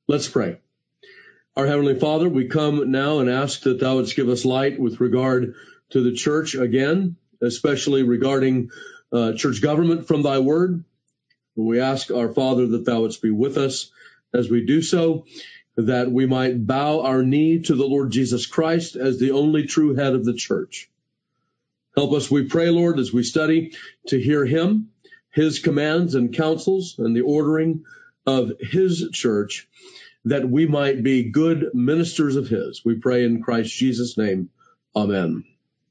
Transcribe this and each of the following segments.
Let's pray. Our Heavenly Father, we come now and ask that Thou wouldst give us light with regard to the church again, especially regarding church government from Thy Word. We ask, our Father, that Thou wouldst be with us as we do so, that we might bow our knee to the Lord Jesus Christ as the only true head of the church. Help us, we pray, Lord, as we study, to hear Him, His commands and counsels, and the ordering of His church, that we might be good ministers of His. We pray in Christ Jesus' name. Amen.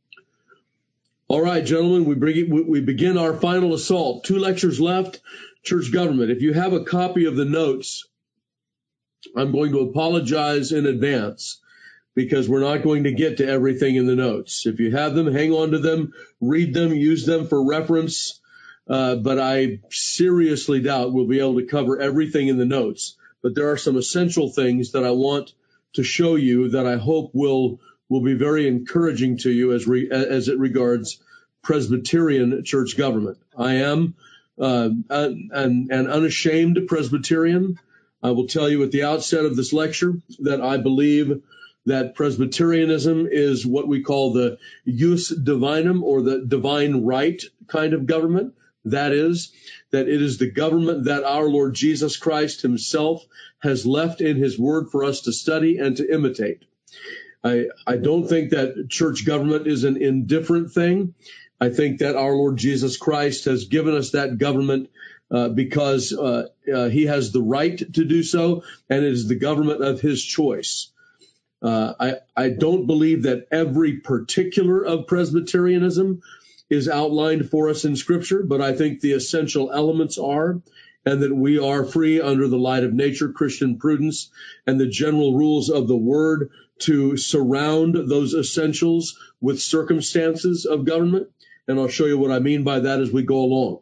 All right, gentlemen, we begin our final assault. 2 lectures left, church government. If you have a copy of the notes, I'm going to apologize in advance because we're not going to get to everything in the notes. If you have them, hang on to them, read them, use them for reference. But I seriously doubt we'll be able to cover everything in the notes. But there are some essential things that I want to show you that I hope will be very encouraging to you as it regards Presbyterian church government. I am an unashamed Presbyterian. I will tell you at the outset of this lecture that I believe that Presbyterianism is what we call the jus divinum, or the divine right kind of government. That is, that it is the government that our Lord Jesus Christ Himself has left in His Word for us to study and to imitate. I don't think that church government is an indifferent thing. I think that our Lord Jesus Christ has given us that government because He has the right to do so, and it is the government of His choice. I don't believe that every particular of Presbyterianism is outlined for us in Scripture, but I think the essential elements are, and that we are free under the light of nature, Christian prudence, and the general rules of the Word to surround those essentials with circumstances of government. And I'll show you what I mean by that as we go along.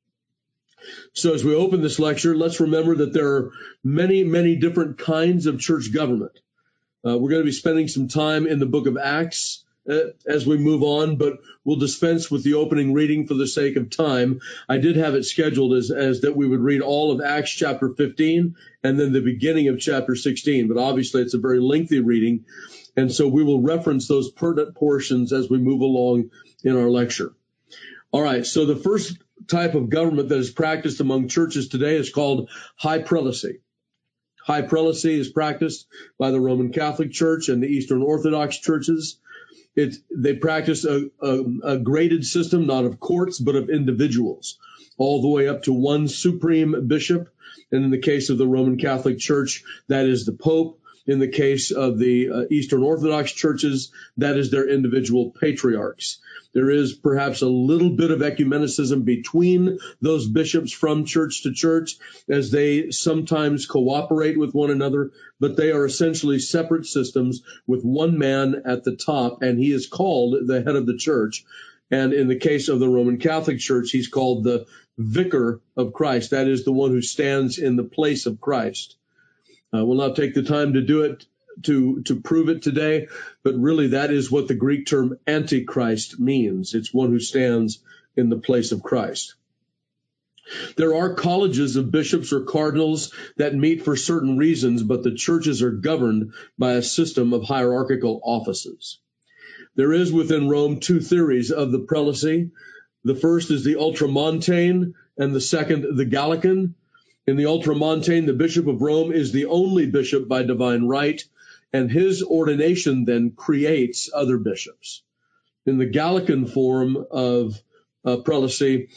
So as we open this lecture, let's remember that there are many, many different kinds of church government. We're going to be spending some time in the book of Acts as we move on, but we'll dispense with the opening reading for the sake of time. I did have it scheduled as that we would read all of Acts chapter 15 and then the beginning of chapter 16, but obviously it's a very lengthy reading, and so we will reference those pertinent portions as we move along in our lecture. All right, so the first type of government that is practiced among churches today is called high prelacy. High prelacy is practiced by the Roman Catholic Church and the Eastern Orthodox churches. They practice a graded system, not of courts, but of individuals, all the way up to one supreme bishop. And in the case of the Roman Catholic Church, that is the Pope. In the case of the Eastern Orthodox churches, that is their individual patriarchs. There is perhaps a little bit of ecumenicism between those bishops from church to church as they sometimes cooperate with one another, but they are essentially separate systems with one man at the top, and he is called the head of the church. And in the case of the Roman Catholic Church, he's called the vicar of Christ. That is the one who stands in the place of Christ. We'll not take the time to do it to prove it today, but really that is what the Greek term antichrist means. It's one who stands in the place of Christ. There are colleges of bishops or cardinals that meet for certain reasons, but the churches are governed by a system of hierarchical offices. There is within Rome two theories of the prelacy. The first is the ultramontane, and the second, the Gallican. In the ultramontane, the Bishop of Rome is the only bishop by divine right, and his ordination then creates other bishops. In the Gallican form of prelacy,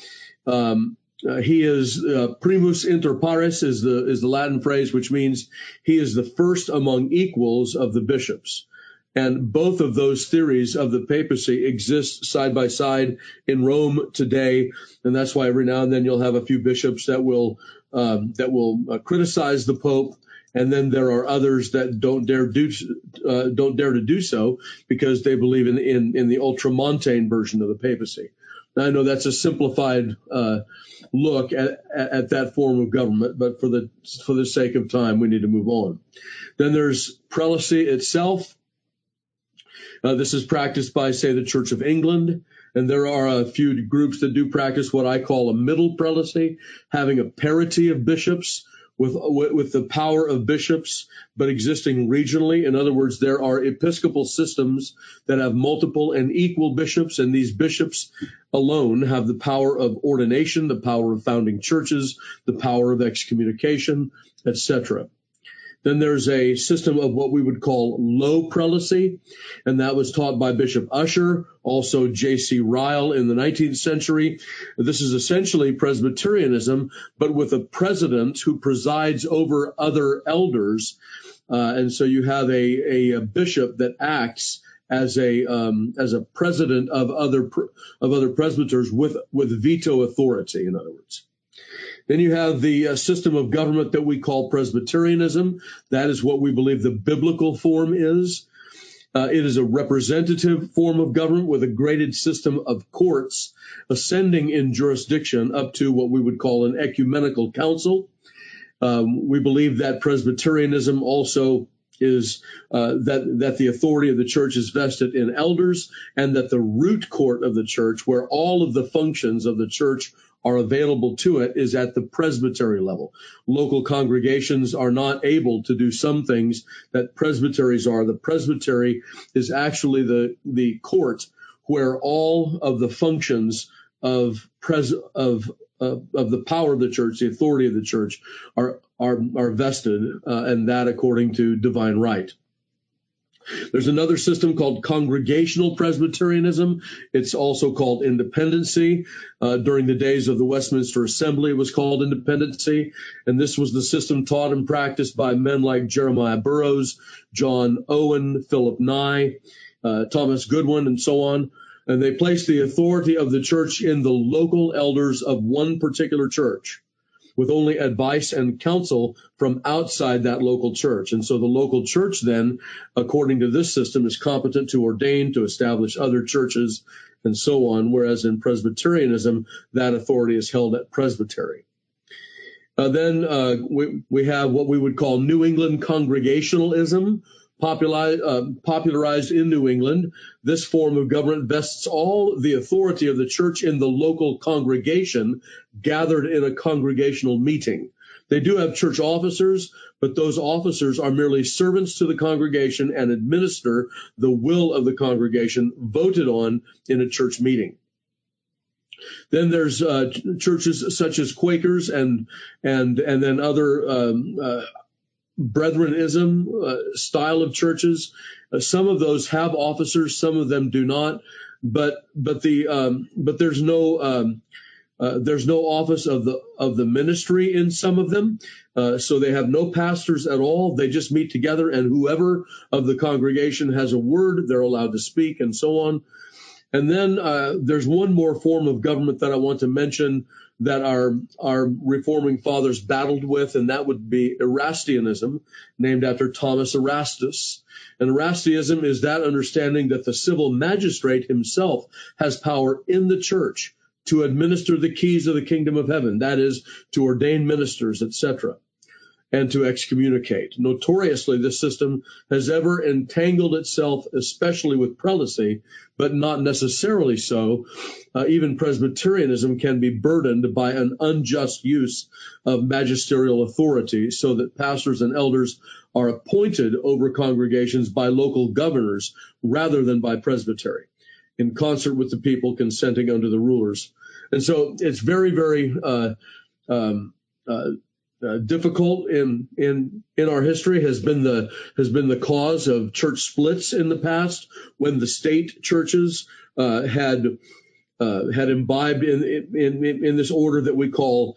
he is primus inter pares is the Latin phrase, which means he is the first among equals of the bishops. And both of those theories of the papacy exist side by side in Rome today, and that's why every now and then you'll have a few bishops that will criticize the Pope, and then there are others that don't dare to do so because they believe in the ultramontane version of the papacy. Now, I know that's a simplified look at that form of government, but for the sake of time, we need to move on. Then there's prelacy itself. This is practiced by, say, the Church of England, and there are a few groups that do practice what I call a middle prelacy, having a parity of bishops with the power of bishops, but existing regionally. In other words, there are episcopal systems that have multiple and equal bishops, and these bishops alone have the power of ordination, the power of founding churches, the power of excommunication, etc. Then there's a system of what we would call low prelacy, and that was taught by Bishop Ussher, also J.C. Ryle in the 19th century. This is essentially Presbyterianism, but with a president who presides over other elders. And so you have a bishop that acts as a president of other presbyters with veto authority, in other words. Then you have the system of government that we call Presbyterianism. That is what we believe the biblical form is. It is a representative form of government with a graded system of courts ascending in jurisdiction up to what we would call an ecumenical council. We believe that Presbyterianism also is that the authority of the church is vested in elders, and that the root court of the church, where all of the functions of the church are available to it, is at the presbytery level. Local congregations are not able to do some things that presbyteries are. The presbytery is actually the court where all of the functions of the power of the church, the authority of the church, are vested, and that according to divine right. There's another system called Congregational Presbyterianism. It's also called independency. During the days of the Westminster Assembly, it was called independency. And this was the system taught and practiced by men like Jeremiah Burroughs, John Owen, Philip Nye, Thomas Goodwin, and so on. And they placed the authority of the church in the local elders of one particular church, with only advice and counsel from outside that local church. And so the local church then, according to this system, is competent to ordain, to establish other churches, and so on, whereas in Presbyterianism, that authority is held at presbytery. Then we have what we would call New England Congregationalism, popularized in New England. This form of government vests all the authority of the church in the local congregation gathered in a congregational meeting. They do have church officers, but those officers are merely servants to the congregation and administer the will of the congregation voted on in a church meeting. Then there's churches such as Quakers and then other Brethrenism style of churches. Some of those have officers, some of them do not. But there's no office of the ministry in some of them. So they have no pastors at all. They just meet together, and whoever of the congregation has a word, they're allowed to speak, and so on. And then there's one more form of government that I want to mention that our reforming fathers battled with, and that would be Erastianism, named after Thomas Erastus. And Erastianism is that understanding that the civil magistrate himself has power in the church to administer the keys of the kingdom of heaven, that is, to ordain ministers, etc., and to excommunicate. Notoriously, this system has ever entangled itself, especially with prelacy, but not necessarily so. Even Presbyterianism can be burdened by an unjust use of magisterial authority, so that pastors and elders are appointed over congregations by local governors rather than by presbytery, in concert with the people consenting unto the rulers. And so it's very, very difficult in our history, has been the cause of church splits in the past, when the state churches had imbibed in this order that we call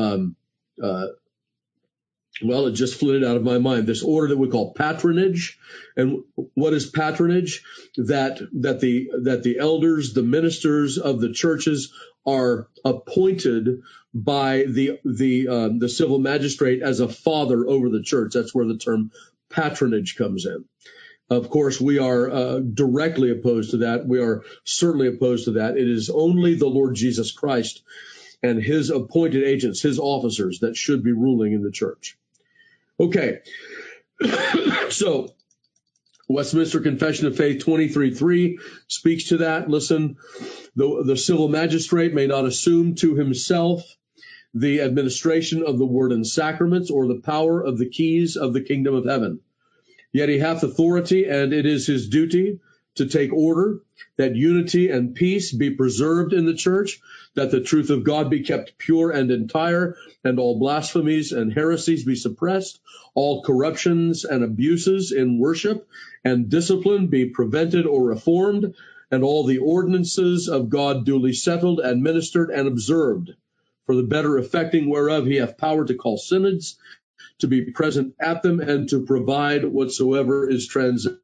well, it just flitted out of my mind, this order that we call patronage. And what is patronage? That the elders, the ministers of the churches, are appointed by the civil magistrate as a father over the church. That's where the term patronage comes in. Of course, we are directly opposed to that. We are certainly opposed to that. It is only the Lord Jesus Christ and his appointed agents, his officers, that should be ruling in the church. Okay, so Westminster Confession of Faith 23:3 speaks to that. Listen, the civil magistrate may not assume to himself the administration of the word and sacraments, or the power of the keys of the kingdom of heaven. Yet he hath authority, and it is his duty to take order, that unity and peace be preserved in the church, that the truth of God be kept pure and entire, and all blasphemies and heresies be suppressed, all corruptions and abuses in worship and discipline be prevented or reformed, and all the ordinances of God duly settled, administered, and observed, for the better effecting whereof he hath power to call synods, to be present at them, and to provide whatsoever is transacted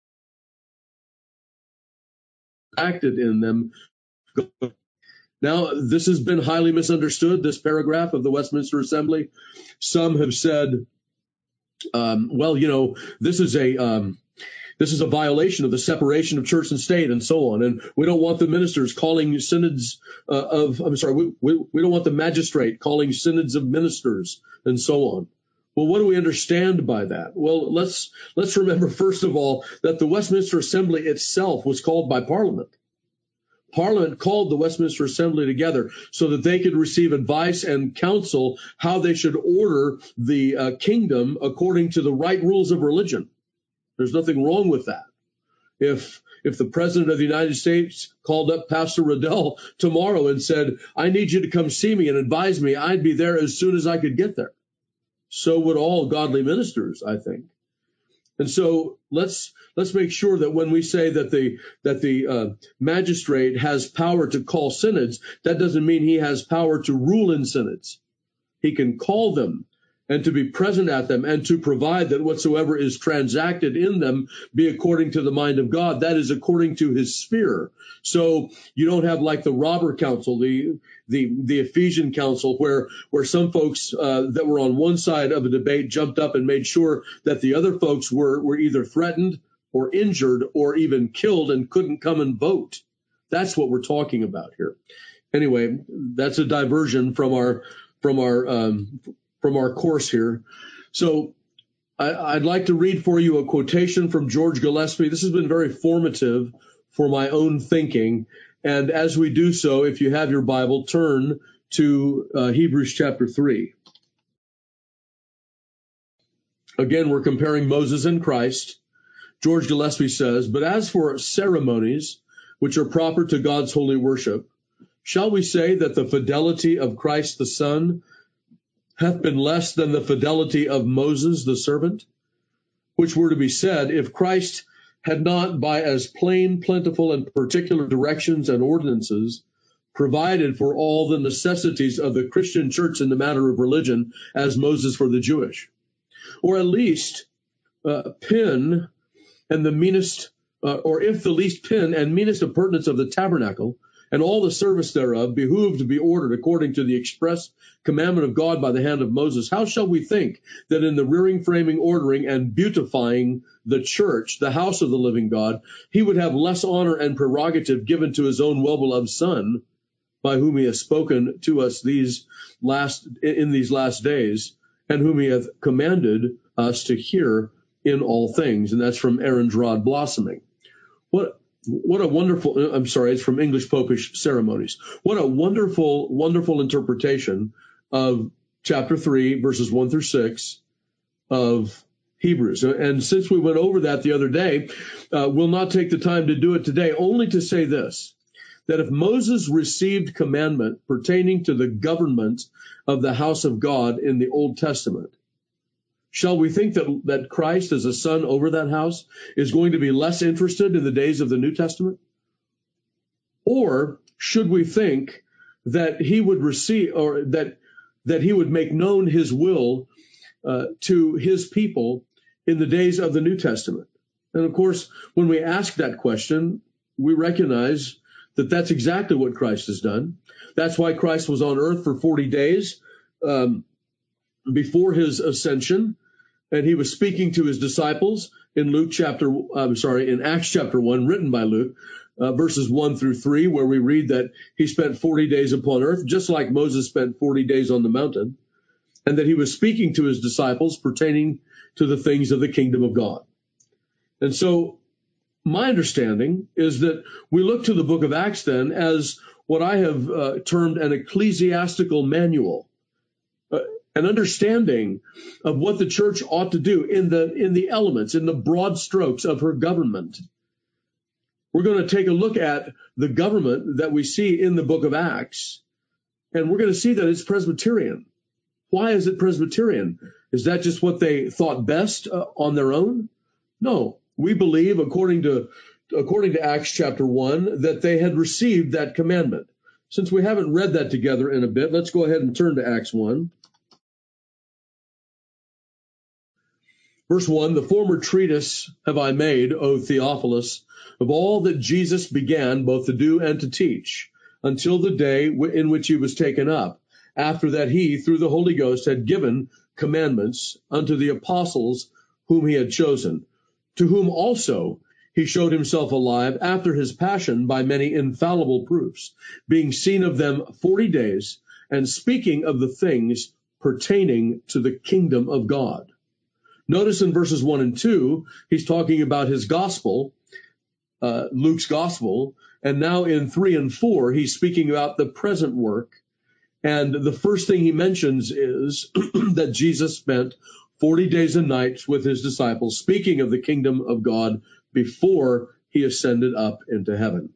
in them. Now, this has been highly misunderstood, this paragraph of the Westminster Assembly. Some have said, this is a violation of the separation of church and state, and so on. And we don't want the ministers calling synods we don't want the magistrate calling synods of ministers, and so on. Well, what do we understand by that? Well, let's remember, first of all, that the Westminster Assembly itself was called by Parliament. Parliament called the Westminster Assembly together so that they could receive advice and counsel how they should order the kingdom according to the right rules of religion. There's nothing wrong with that. If the President of the United States called up Pastor Riddell tomorrow and said, I need you to come see me and advise me, I'd be there as soon as I could get there. So would all godly ministers, I think. And so let's make sure that when we say that the magistrate has power to call synods, that doesn't mean he has power to rule in synods. He can call them and to be present at them and to provide that whatsoever is transacted in them be according to the mind of God. That is according to his sphere. So you don't have like the robber council, the Ephesian council, where some folks that were on one side of a debate jumped up and made sure that the other folks were either threatened or injured or even killed and couldn't come and vote. That's what we're talking about here. Anyway, that's a diversion from our course here. So I'd like to read for you a quotation from George Gillespie. This has been very formative for my own thinking. And as we do so, if you have your Bible, turn to Hebrews chapter 3. Again, we're comparing Moses and Christ. George Gillespie says, but as for ceremonies, which are proper to God's holy worship, shall we say that the fidelity of Christ the Son hath been less than the fidelity of Moses the servant? Which were to be said, if Christ had not by as plain, plentiful, and particular directions and ordinances provided for all the necessities of the Christian church in the matter of religion as Moses for the Jewish, or at least pin and the meanest, or if the least pin and meanest appurtenance of the tabernacle and all the service thereof behooved to be ordered according to the express commandment of God by the hand of Moses, how shall we think that in the rearing, framing, ordering, and beautifying the church, the house of the living God, he would have less honor and prerogative given to his own well-beloved Son, by whom he has spoken to us in these last days, and whom he hath commanded us to hear in all things? And that's from Aaron's Rod Blossoming. What a wonderful, it's from English Popish Ceremonies. What a wonderful, wonderful interpretation of chapter 3, verses 1 through 6 of Hebrews. And since we went over that the other day, we'll not take the time to do it today, only to say this, that if Moses received commandment pertaining to the government of the house of God in the Old Testament, shall we think that Christ, as a son over that house, is going to be less interested in the days of the New Testament? Or should we think that he would receive, or that he would make known his will to his people in the days of the New Testament? And of course, when we ask that question, we recognize that that's exactly what Christ has done. That's why Christ was on earth for 40 days before his ascension, and he was speaking to his disciples in Acts chapter 1, written by Luke, verses 1 through 3, where we read that he spent 40 days upon earth, just like Moses spent 40 days on the mountain, and that he was speaking to his disciples pertaining to the things of the kingdom of God. And so my understanding is that we look to the book of Acts then as what I have termed an ecclesiastical manual an understanding of what the church ought to do in the elements, in the broad strokes of her government. We're going to take a look at the government that we see in the book of Acts, and we're going to see that it's Presbyterian. Why is it Presbyterian? Is that just what they thought best on their own? No, we believe, according to Acts chapter 1, that they had received that commandment. Since we haven't read that together in a bit, let's go ahead and turn to Acts 1. Verse 1, the former treatise have I made, O Theophilus, of all that Jesus began both to do and to teach, until the day in which he was taken up, after that he, through the Holy Ghost, had given commandments unto the apostles whom he had chosen, to whom also he showed himself alive after his passion by many infallible proofs, being seen of them 40 days, and speaking of the things pertaining to the kingdom of God. Notice in verses 1 and 2, he's talking about his gospel, Luke's gospel, and now in 3 and 4, he's speaking about the present work. And the first thing he mentions is that Jesus spent 40 days and nights with his disciples, speaking of the kingdom of God before he ascended up into heaven.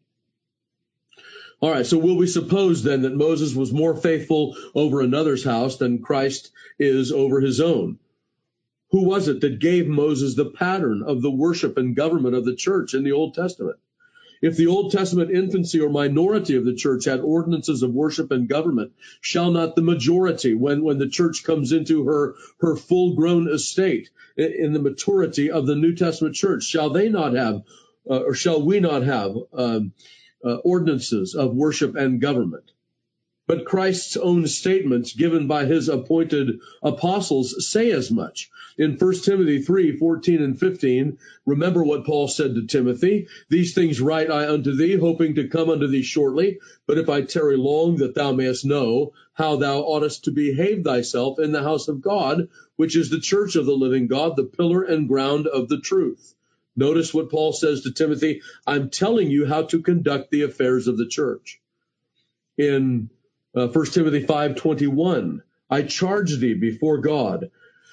All right, so will we suppose then that Moses was more faithful over another's house than Christ is over his own? Who was it that gave Moses the pattern of the worship and government of the church in the Old Testament? If the Old Testament infancy or minority of the church had ordinances of worship and government, shall not the majority, when the church comes into her full-grown estate, in the maturity of the New Testament church, shall they not have, or shall we not have ordinances of worship and government? But Christ's own statements given by his appointed apostles say as much. In 1 Timothy 3:14 and 15, remember what Paul said to Timothy, these things write I unto thee, hoping to come unto thee shortly. But if I tarry long, that thou mayest know how thou oughtest to behave thyself in the house of God, which is the church of the living God, the pillar and ground of the truth. Notice what Paul says to Timothy, I'm telling you how to conduct the affairs of the church. In 1 Timothy 5:21, I charge thee before God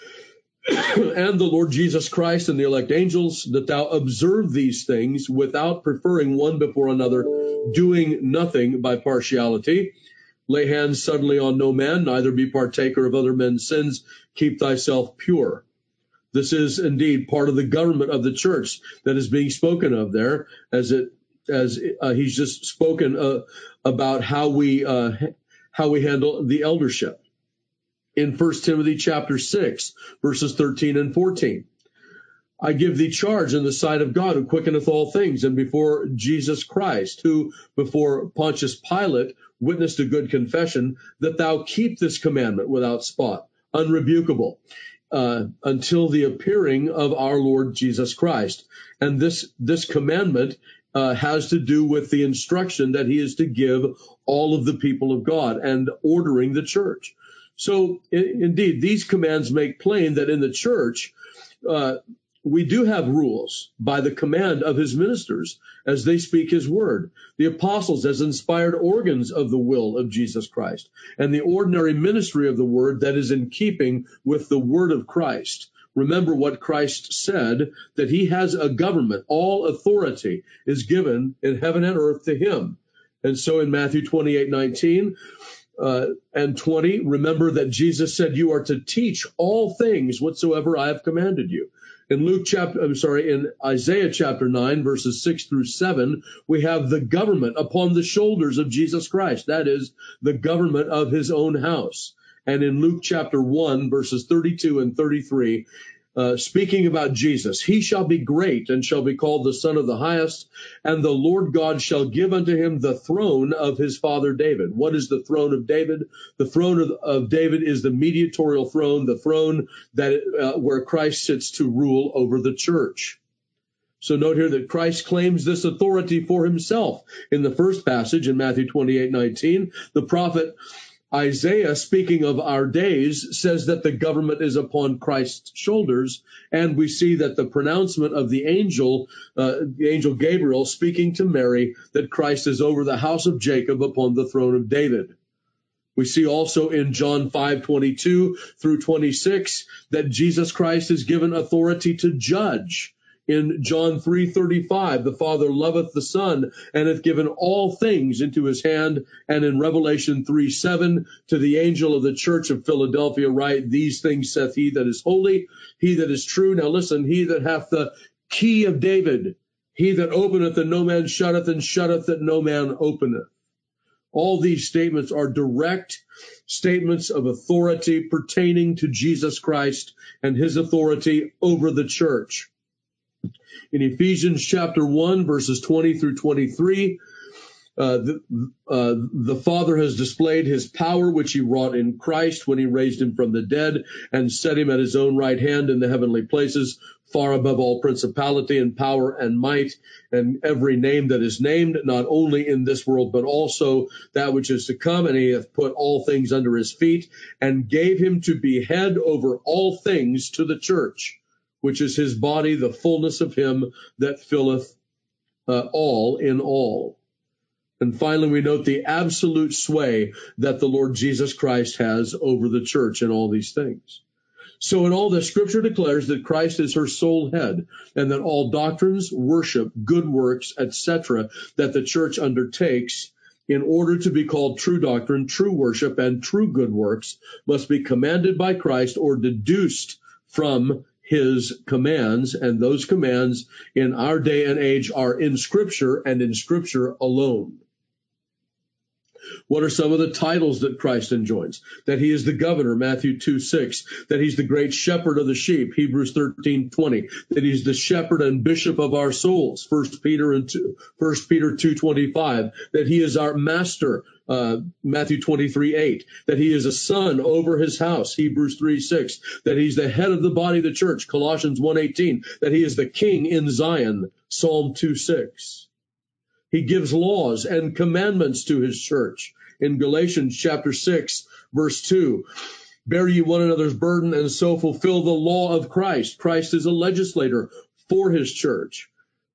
and the Lord Jesus Christ and the elect angels that thou observe these things without preferring one before another, doing nothing by partiality. Lay hands suddenly on no man, neither be partaker of other men's sins. Keep thyself pure. This is indeed part of the government of the church that is being spoken of there, as he's just spoken about how we handle the eldership. In 1 Timothy chapter 6, verses 13 and 14. I give thee charge in the sight of God, who quickeneth all things, and before Jesus Christ, who before Pontius Pilate witnessed a good confession, that thou keep this commandment without spot, unrebukable, until the appearing of our Lord Jesus Christ. And this commandment has to do with the instruction that he is to give all of the people of God and ordering the church. So indeed, these commands make plain that in the church, we do have rules by the command of his ministers as they speak his word. The apostles as inspired organs of the will of Jesus Christ, and the ordinary ministry of the word that is in keeping with the word of Christ. Remember what Christ said, that he has a government. All authority is given in heaven and earth to him. And so in Matthew 28:19 and 20, remember that Jesus said, you are to teach all things whatsoever I have commanded you. In Isaiah chapter 9, verses 6 through 7, we have the government upon the shoulders of Jesus Christ. That is the government of his own house. And in Luke chapter 1, verses 32 and 33, speaking about Jesus, he shall be great and shall be called the Son of the Highest, and the Lord God shall give unto him the throne of his father David. What is the throne of David? The throne of David is the mediatorial throne, the throne that where Christ sits to rule over the church. So note here that Christ claims this authority for himself. In the first passage in Matthew 28:19, the prophet Isaiah, speaking of our days, says that the government is upon Christ's shoulders, and we see that the pronouncement of the angel Gabriel speaking to Mary, that Christ is over the house of Jacob upon the throne of David. We see also in John 5:22 through 26 that Jesus Christ is given authority to judge. In John 3:35, the Father loveth the Son and hath given all things into his hand. And in Revelation 3:7, to the angel of the church of Philadelphia write, these things saith he that is holy, he that is true. Now listen, he that hath the key of David, he that openeth and no man shutteth, and shutteth that no man openeth. All these statements are direct statements of authority pertaining to Jesus Christ and his authority over the church. In Ephesians chapter 1, verses 20 through 23, the Father has displayed his power, which he wrought in Christ when he raised him from the dead and set him at his own right hand in the heavenly places, far above all principality and power and might and every name that is named, not only in this world, but also that which is to come. And he hath put all things under his feet and gave him to be head over all things to the church, which is his body, the fullness of him that filleth all in all. And finally, we note the absolute sway that the Lord Jesus Christ has over the church in all these things. So in all this, Scripture declares that Christ is her sole head, and that all doctrines, worship, good works, etc., that the church undertakes in order to be called true doctrine, true worship, and true good works must be commanded by Christ or deduced from his commands. And those commands in our day and age are in Scripture and in Scripture alone. What are some of the titles that Christ enjoins? That he is the governor, Matthew 2:6. That he's the great shepherd of the sheep, Hebrews 13:20. That he's the shepherd and bishop of our souls, 1 Peter 2:25. That he is our master, Matthew 23:8. That he is a son over his house, Hebrews 3:6. That he's the head of the body of the church, Colossians 1:18. That he is the king in Zion, Psalm 2:6. He gives laws and commandments to his church. In Galatians chapter 6, verse 2, bear ye one another's burden and so fulfill the law of Christ. Christ is a legislator for his church.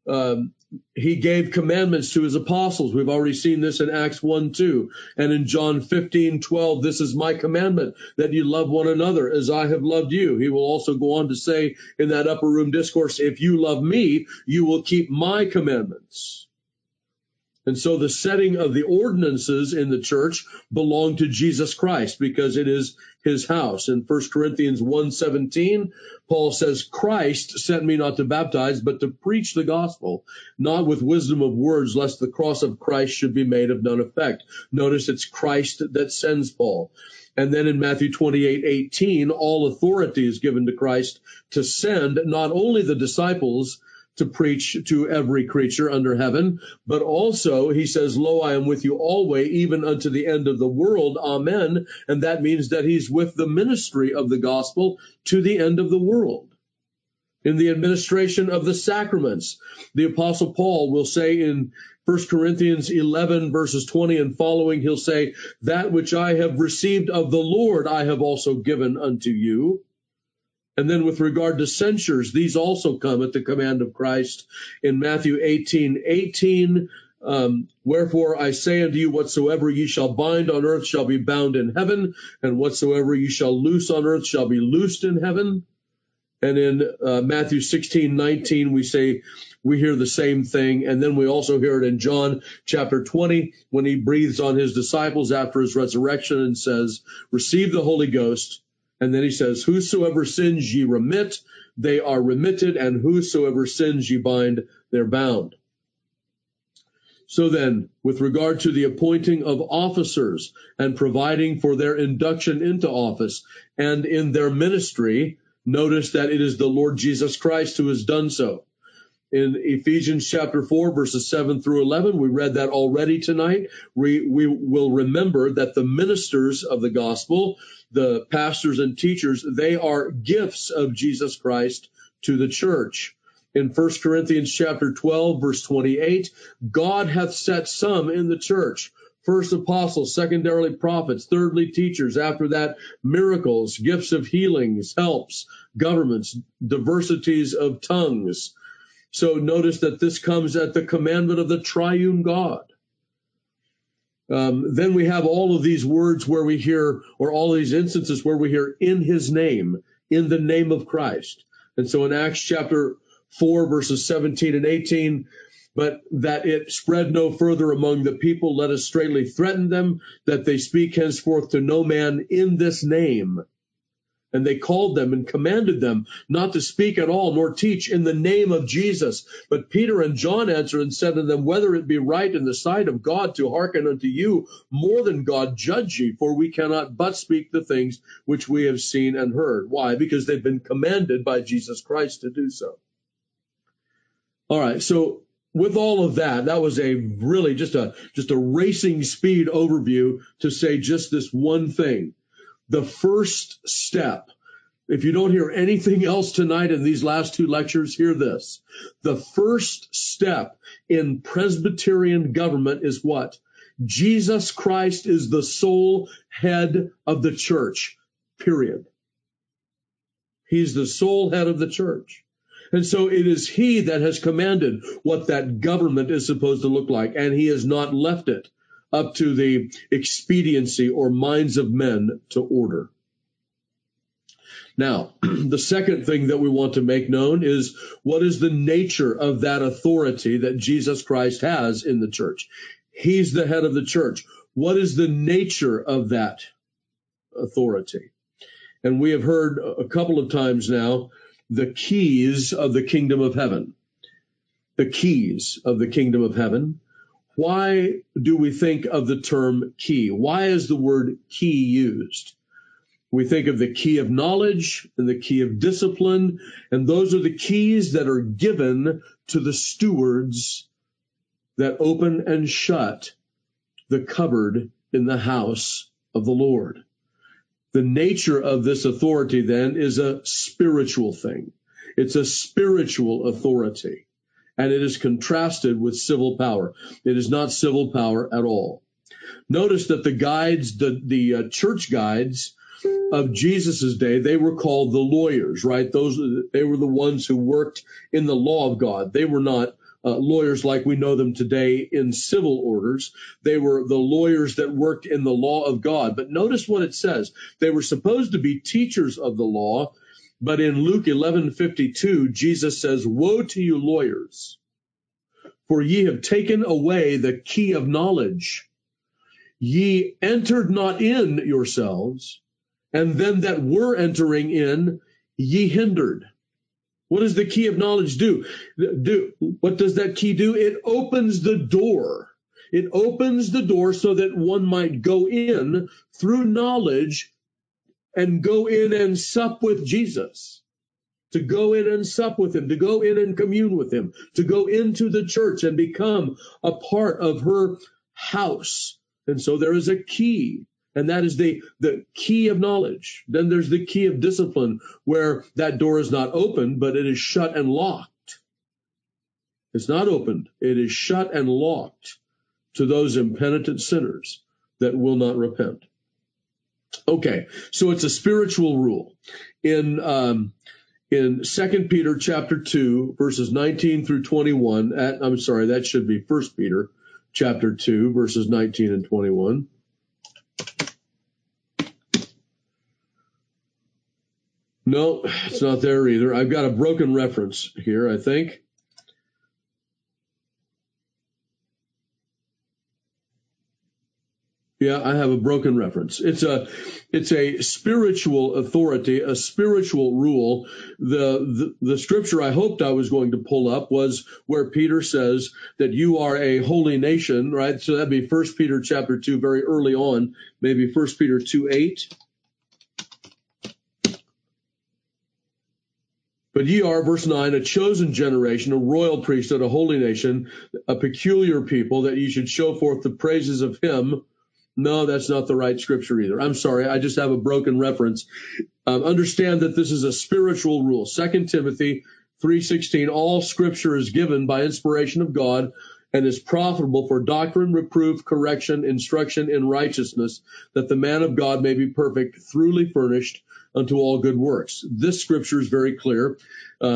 He gave commandments to his apostles. We've already seen this in Acts 1:2. And in John 15:12, this is my commandment, that you love one another as I have loved you. He will also go on to say in that upper room discourse, if you love me, you will keep my commandments. And so the setting of the ordinances in the church belong to Jesus Christ because it is his house. In 1 Corinthians 1:17, Paul says, Christ sent me not to baptize, but to preach the gospel, not with wisdom of words, lest the cross of Christ should be made of none effect. Notice it's Christ that sends Paul. And then in Matthew 28:18, all authority is given to Christ to send not only the disciples to preach to every creature under heaven, but also he says, lo, I am with you always, even unto the end of the world. Amen. And that means that he's with the ministry of the gospel to the end of the world. In the administration of the sacraments, the Apostle Paul will say in 1 Corinthians 11, verses 20 and following, he'll say, that which I have received of the Lord, I have also given unto you. And then with regard to censures, these also come at the command of Christ in Matthew 18:18. Wherefore I say unto you, whatsoever ye shall bind on earth shall be bound in heaven, and whatsoever ye shall loose on earth shall be loosed in heaven. And in Matthew 16:19, we hear the same thing. And then we also hear it in John chapter 20, when he breathes on his disciples after his resurrection and says, receive the Holy Ghost. And then he says, whosoever sins ye remit, they are remitted, and whosoever sins ye bind, they're bound. So then, with regard to the appointing of officers and providing for their induction into office and in their ministry, notice that it is the Lord Jesus Christ who has done so. In Ephesians chapter 4, verses 7 through 11, we read that already tonight. We will remember that the ministers of the gospel, the pastors and teachers, they are gifts of Jesus Christ to the church. In 1 Corinthians chapter 12, verse 28, God hath set some in the church. First apostles, secondarily prophets, thirdly teachers, after that miracles, gifts of healings, helps, governments, diversities of tongues. So notice that this comes at the commandment of the triune God. Then we have all of these words where we hear, or all of these instances where we hear in his name, in the name of Christ. And so in Acts chapter 4, verses 17 and 18, but that it spread no further among the people, let us straightly threaten them that they speak henceforth to no man in this name. And they called them and commanded them not to speak at all, nor teach in the name of Jesus. But Peter and John answered and said to them, whether it be right in the sight of God to hearken unto you more than God, judge ye, for we cannot but speak the things which we have seen and heard. Why? Because they've been commanded by Jesus Christ to do so. All right, so with all of that, that was a really just a racing speed overview to say just this one thing. The first step, if you don't hear anything else tonight in these last two lectures, hear this. The first step in Presbyterian government is what? Jesus Christ is the sole head of the church, period. He's the sole head of the church. And so it is he that has commanded what that government is supposed to look like, and he has not left it up to the expediency or minds of men to order. Now, the second thing that we want to make known is what is the nature of that authority that Jesus Christ has in the church. He's the head of the church. What is the nature of that authority? And we have heard a couple of times now the keys of the kingdom of heaven. The keys of the kingdom of heaven. Why do we think of the term key? Why is the word key used? We think of the key of knowledge and the key of discipline, and those are the keys that are given to the stewards that open and shut the cupboard in the house of the Lord. The nature of this authority then is a spiritual thing. It's a spiritual authority. And it is contrasted with civil power. It is not civil power at all. Notice that the guides, the church guides of Jesus's day, they were called the lawyers, right? They were the ones who worked in the law of God. They were not lawyers like we know them today in civil orders. They were the lawyers that worked in the law of God. But notice what it says. They were supposed to be teachers of the law. But in Luke 11:52, Jesus says, woe to you lawyers, for ye have taken away the key of knowledge. Ye entered not in yourselves, and them that were entering in, ye hindered. What does the key of knowledge do? What does that key do? It opens the door. It opens the door so that one might go in through knowledge and go in and sup with Jesus, to go in and sup with him, to go in and commune with him, to go into the church and become a part of her house. And so there is a key, and that is the key of knowledge. Then there's the key of discipline, where that door is not opened, but it is shut and locked. It's not opened. It is shut and locked to those impenitent sinners that will not repent. Okay, so it's a spiritual rule. In 2 Peter chapter 2, verses 19 through 21, that should be 1 Peter chapter 2, verses 19 and 21. No, it's not there either. I've got a broken reference here, I think. Yeah, I have a broken reference. It's a spiritual authority, a spiritual rule. The scripture I hoped I was going to pull up was where Peter says that you are a holy nation, right? So that'd be 1 Peter chapter 2, very early on, maybe 1 Peter 2:8. But ye are, verse 9, a chosen generation, a royal priesthood, a holy nation, a peculiar people, that ye should show forth the praises of him. No, that's not the right scripture either. I'm sorry. I just have a broken reference. Understand that this is a spiritual rule. 2 Timothy 3:16, all scripture is given by inspiration of God and is profitable for doctrine, reproof, correction, instruction in righteousness, that the man of God may be perfect, thoroughly furnished unto all good works. This scripture is very clear.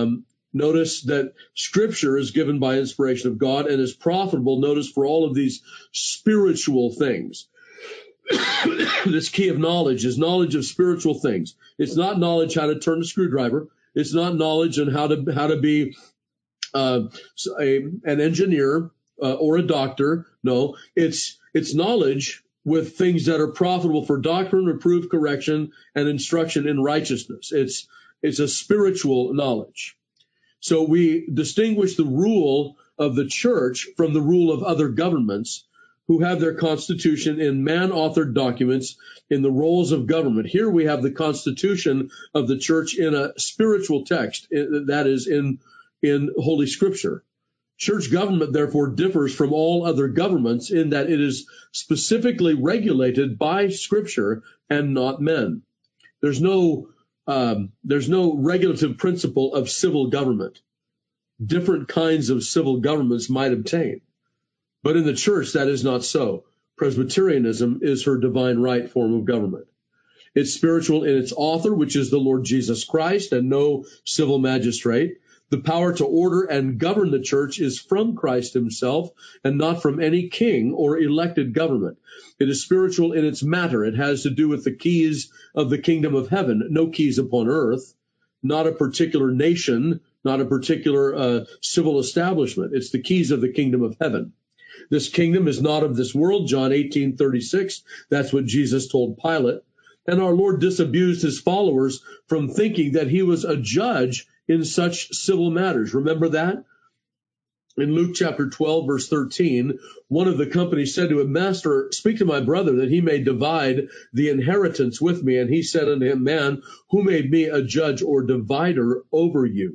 Notice that Scripture is given by inspiration of God and is profitable, notice, for all of these spiritual things. This key of knowledge is knowledge of spiritual things. It's not knowledge how to turn a screwdriver. It's not knowledge on how to be an engineer or a doctor. No, it's knowledge with things that are profitable for doctrine, reproof, correction, and instruction in righteousness. It's a spiritual knowledge. So we distinguish the rule of the church from the rule of other governments who have their constitution in man-authored documents in the roles of government. Here we have the constitution of the church in a spiritual text, that is in Holy Scripture. Church government, therefore, differs from all other governments in that it is specifically regulated by Scripture and not men. There's no regulative principle of civil government. Different kinds of civil governments might obtain. But in the church, that is not so. Presbyterianism is her divine right form of government. It's spiritual in its author, which is the Lord Jesus Christ, and no civil magistrate. The power to order and govern the church is from Christ himself and not from any king or elected government. It is spiritual in its matter. It has to do with the keys of the kingdom of heaven, no keys upon earth, not a particular nation, not a particular civil establishment. It's the keys of the kingdom of heaven. This kingdom is not of this world, John 18:36. That's what Jesus told Pilate. And our Lord disabused his followers from thinking that he was a judge in such civil matters. Remember that? In Luke chapter 12, verse 13, one of the company said to him, Master, speak to my brother that he may divide the inheritance with me. And he said unto him, Man, who made me a judge or divider over you?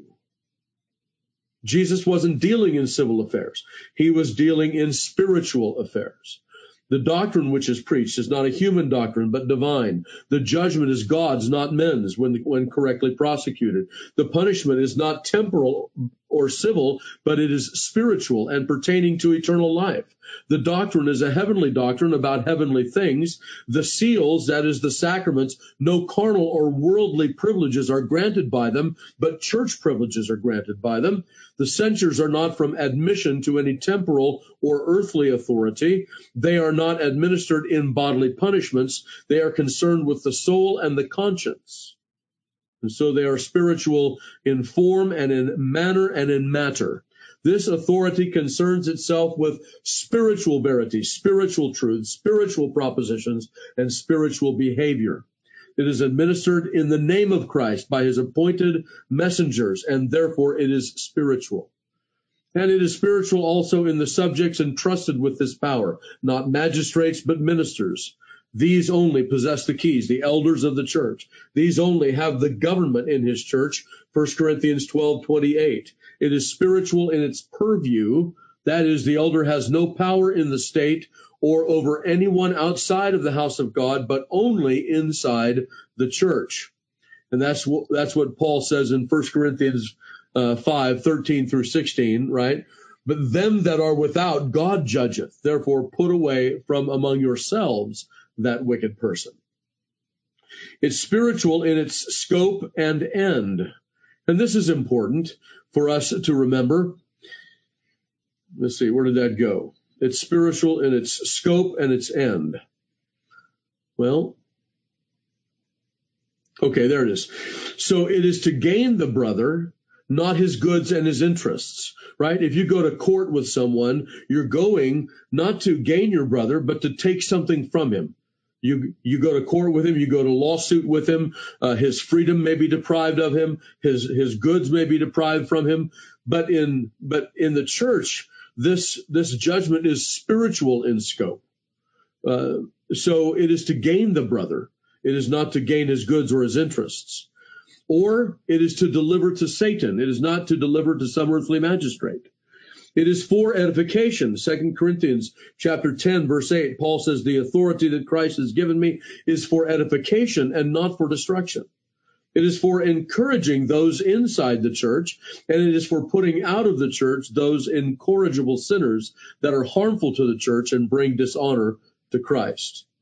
Jesus wasn't dealing in civil affairs. He was dealing in spiritual affairs. The doctrine which is preached is not a human doctrine, but divine. The judgment is God's, not men's, when correctly prosecuted. The punishment is not temporal or civil, but it is spiritual and pertaining to eternal life. The doctrine is a heavenly doctrine about heavenly things. The seals, that is the sacraments, no carnal or worldly privileges are granted by them, but church privileges are granted by them. The censures are not from admission to any temporal or earthly authority. They are not administered in bodily punishments. They are concerned with the soul and the conscience. And so they are spiritual in form and in manner and in matter. This authority concerns itself with spiritual verity, spiritual truth, spiritual propositions, and spiritual behavior. It is administered in the name of Christ by his appointed messengers, and therefore it is spiritual. And it is spiritual also in the subjects entrusted with this power, not magistrates, but ministers. These only possess the keys, the elders of the church. These only have the government in his church, 1 Corinthians 12:28. It is spiritual in its purview. That is, the elder has no power in the state or over anyone outside of the house of God, but only inside the church. And that's what Paul says in 1 Corinthians 5:13 through 16, right? But them that are without, God judgeth. Therefore, put away from among yourselves that wicked person. It's spiritual in its scope and end. And this is important for us to remember. Let's see, where did that go? It's spiritual in its scope and its end. Well, okay, there it is. So it is to gain the brother, not his goods and his interests, right? If you go to court with someone, you're going not to gain your brother, but to take something from him. You go to court with him, you go to lawsuit with him, his freedom may be deprived of him, his goods may be deprived from him, but in the church, this judgment is spiritual in scope. So it is to gain the brother. It is not to gain his goods or his interests. Or it is to deliver to Satan. It is not to deliver to some earthly magistrate. It is for edification. 2 Corinthians chapter 10, verse 8, Paul says, the authority that Christ has given me is for edification and not for destruction. It is for encouraging those inside the church, and it is for putting out of the church those incorrigible sinners that are harmful to the church and bring dishonor to Christ.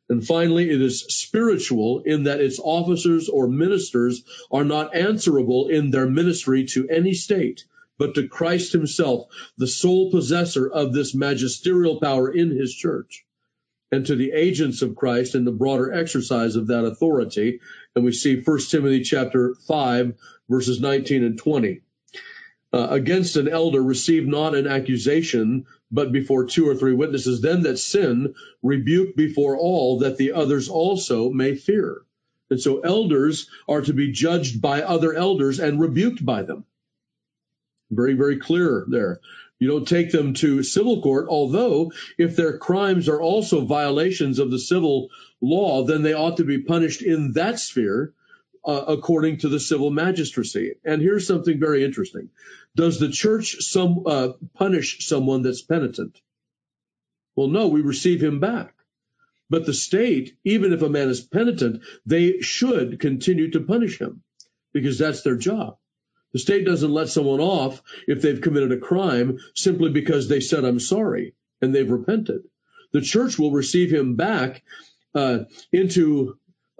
And finally, it is spiritual in that its officers or ministers are not answerable in their ministry to any state, but to Christ himself, the sole possessor of this magisterial power in his church, and to the agents of Christ in the broader exercise of that authority. And we see 1 Timothy chapter 5, verses 19 and 20. Against an elder receive not an accusation, but before 2 or 3 witnesses. Then that sin rebuke before all, that the others also may fear. And so elders are to be judged by other elders and rebuked by them. Very, very clear there. You don't take them to civil court, although if their crimes are also violations of the civil law, then they ought to be punished in that sphere according to the civil magistracy. And here's something very interesting. Does the church punish someone that's penitent? Well, no, we receive him back. But the state, even if a man is penitent, they should continue to punish him because that's their job. The state doesn't let someone off if they've committed a crime simply because they said, I'm sorry, and they've repented. The church will receive him back into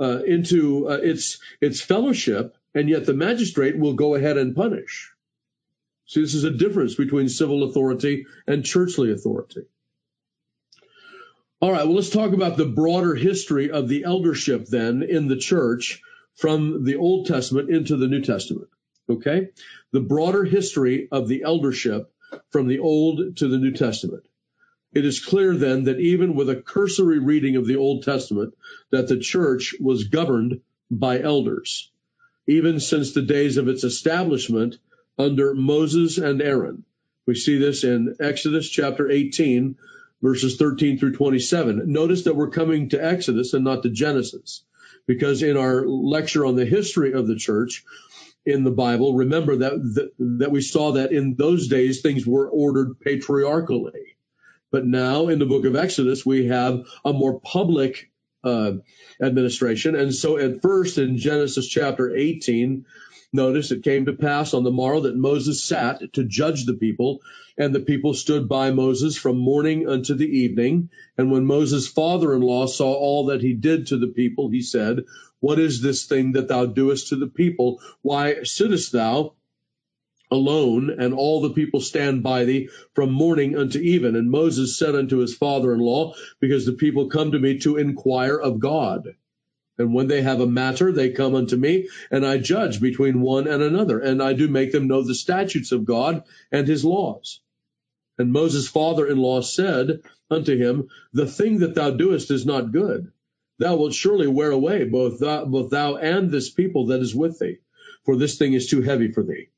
its fellowship, and yet the magistrate will go ahead and punish. See, this is a difference between civil authority and churchly authority. All right, well, let's talk about the broader history of the eldership then in the church from the Old Testament into the New Testament. Okay? The broader history of the eldership from the Old to the New Testament. It is clear then that even with a cursory reading of the Old Testament, that the church was governed by elders, even since the days of its establishment under Moses and Aaron. We see this in Exodus chapter 18, verses 13 through 27. Notice that we're coming to Exodus and not to Genesis, because in our lecture on the history of the church in the Bible, remember that we saw that in those days things were ordered patriarchally. But now in the book of Exodus, we have a more public administration. And so at first in Genesis chapter 18, notice it came to pass on the morrow that Moses sat to judge the people, and the people stood by Moses from morning unto the evening. And when Moses' father-in-law saw all that he did to the people, he said, What is this thing that thou doest to the people? Why sittest thou alone, and all the people stand by thee from morning unto even? And Moses said unto his father-in-law, Because the people come to me to inquire of God. And when they have a matter, they come unto me, and I judge between one and another, and I do make them know the statutes of God and his laws. And Moses' father-in-law said unto him, The thing that thou doest is not good. Thou wilt surely wear away both thou and this people that is with thee, for this thing is too heavy for thee.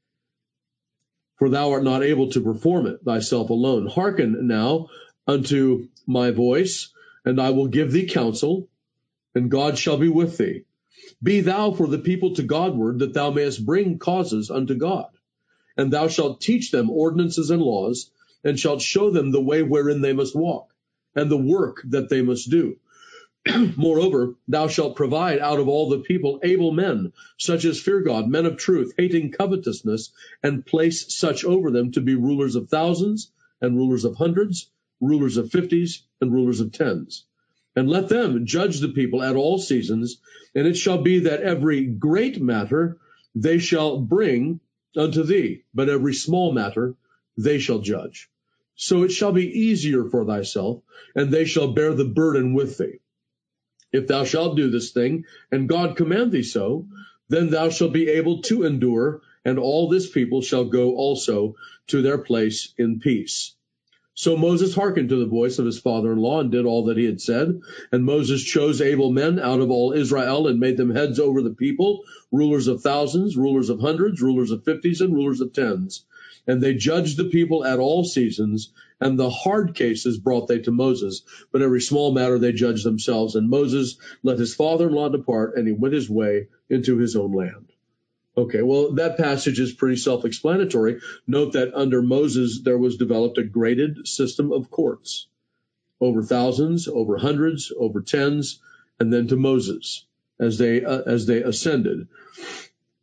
For thou art not able to perform it thyself alone. Hearken now unto my voice, and I will give thee counsel, and God shall be with thee. Be thou for the people to Godward, that thou mayest bring causes unto God. And thou shalt teach them ordinances and laws, and shalt show them the way wherein they must walk, and the work that they must do. Moreover, thou shalt provide out of all the people able men, such as fear God, men of truth, hating covetousness, and place such over them to be rulers of thousands, and rulers of hundreds, rulers of 50s, and rulers of 10s. And let them judge the people at all seasons, and it shall be that every great matter they shall bring unto thee, but every small matter they shall judge. So it shall be easier for thyself, and they shall bear the burden with thee. If thou shalt do this thing, and God command thee so, then thou shalt be able to endure, and all this people shall go also to their place in peace. So Moses hearkened to the voice of his father-in-law and did all that he had said. And Moses chose able men out of all Israel and made them heads over the people, rulers of thousands, rulers of hundreds, rulers of 50s, and rulers of 10s. And they judged the people at all seasons, and the hard cases brought they to Moses. But every small matter they judged themselves. And Moses let his father-in-law depart, and he went his way into his own land. Okay, well, that passage is pretty self-explanatory. Note that under Moses, there was developed a graded system of courts, over thousands, over hundreds, over 10s, and then to Moses as they ascended.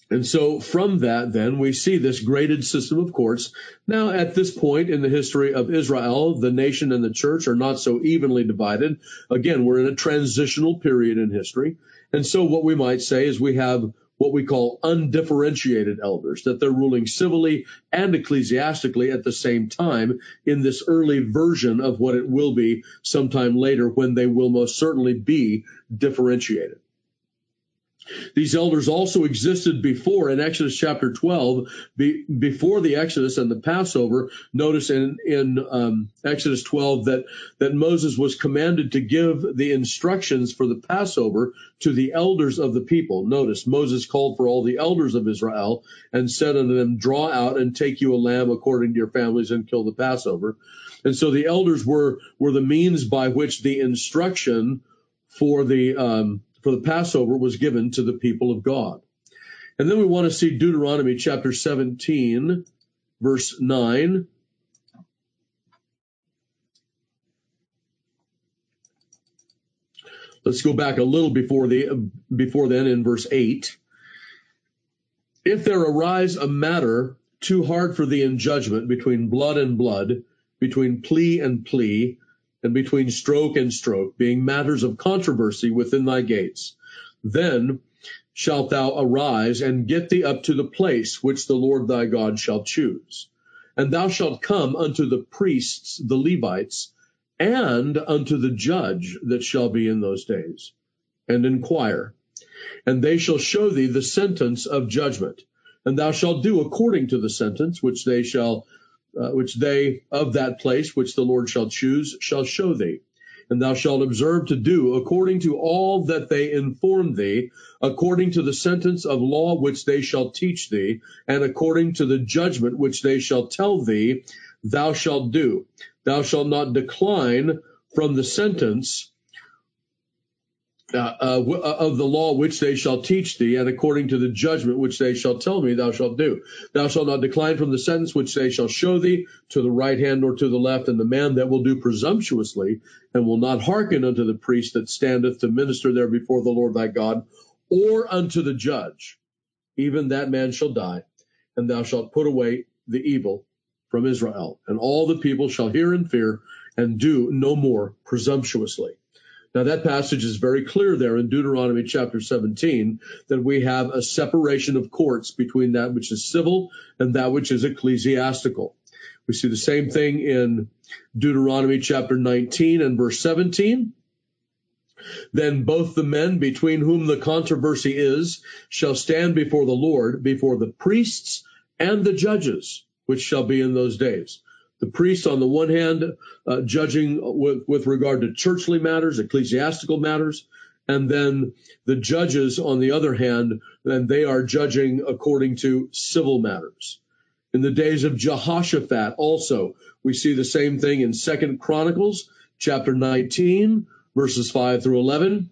And so from that, then, we see this graded system of courts. Now, at this point in the history of Israel, the nation and the church are not so evenly divided. Again, we're in a transitional period in history. And so what we might say is we have what we call undifferentiated elders, that they're ruling civilly and ecclesiastically at the same time in this early version of what it will be sometime later when they will most certainly be differentiated. These elders also existed before in Exodus chapter 12, before the Exodus and the Passover. Notice in Exodus 12 that Moses was commanded to give the instructions for the Passover to the elders of the people. Notice Moses called for all the elders of Israel and said unto them, draw out and take you a lamb according to your families and kill the Passover. And so the elders were the means by which the instruction for the Passover was given to the people of God. And then we want to see Deuteronomy chapter 17, verse 9. Let's go back a little before then in verse 8. If there arise a matter too hard for thee in judgment between blood and blood, between plea and plea, and between stroke and stroke, being matters of controversy within thy gates, then shalt thou arise and get thee up to the place which the Lord thy God shall choose. And thou shalt come unto the priests, the Levites, and unto the judge that shall be in those days, and inquire. And they shall show thee the sentence of judgment. And thou shalt do according to the sentence which they of that place which the Lord shall choose shall show thee. And thou shalt observe to do according to all that they inform thee, according to the sentence of law which they shall teach thee, and according to the judgment which they shall tell thee, thou shalt do. Thou shalt not decline from the sentence of the law which they shall teach thee, and according to the judgment which they shall tell me, thou shalt do. Thou shalt not decline from the sentence which they shall show thee to the right hand or to the left. And the man that will do presumptuously and will not hearken unto the priest that standeth to minister there before the Lord thy God, or unto the judge, even that man shall die. And thou shalt put away the evil from Israel. And all the people shall hear and fear, and do no more presumptuously. Now that passage is very clear there in Deuteronomy chapter 17, that we have a separation of courts between that which is civil and that which is ecclesiastical. We see the same thing in Deuteronomy chapter 19 and verse 17. Then both the men between whom the controversy is shall stand before the Lord, before the priests and the judges, which shall be in those days. The priest, on the one hand, judging with regard to churchly matters, ecclesiastical matters, and then the judges, on the other hand, then they are judging according to civil matters. In the days of Jehoshaphat also, we see the same thing in 2 Chronicles chapter 19, verses 5 through 11.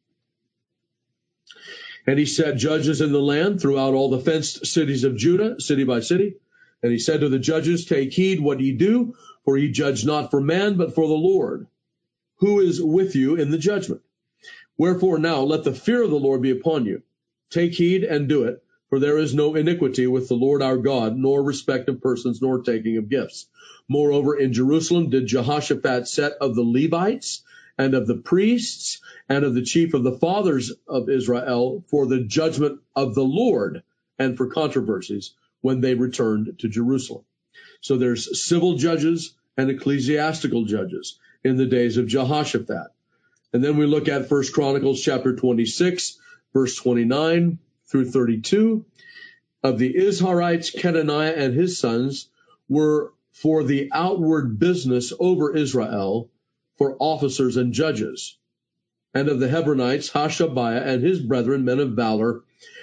And he set judges in the land throughout all the fenced cities of Judah, city by city. And he said to the judges, take heed what ye do, for ye judge not for man, but for the Lord, who is with you in the judgment. Wherefore now let the fear of the Lord be upon you. Take heed and do it, for there is no iniquity with the Lord our God, nor respect of persons, nor taking of gifts. Moreover, in Jerusalem did Jehoshaphat set of the Levites and of the priests and of the chief of the fathers of Israel for the judgment of the Lord and for controversies, when they returned to Jerusalem. So there's civil judges and ecclesiastical judges in the days of Jehoshaphat. And then we look at 1 Chronicles chapter 26, verse 29 through 32. Of the Izharites, Kenaniah and his sons were for the outward business over Israel for officers and judges. And of the Hebronites, Hashabiah and his brethren, men of valor,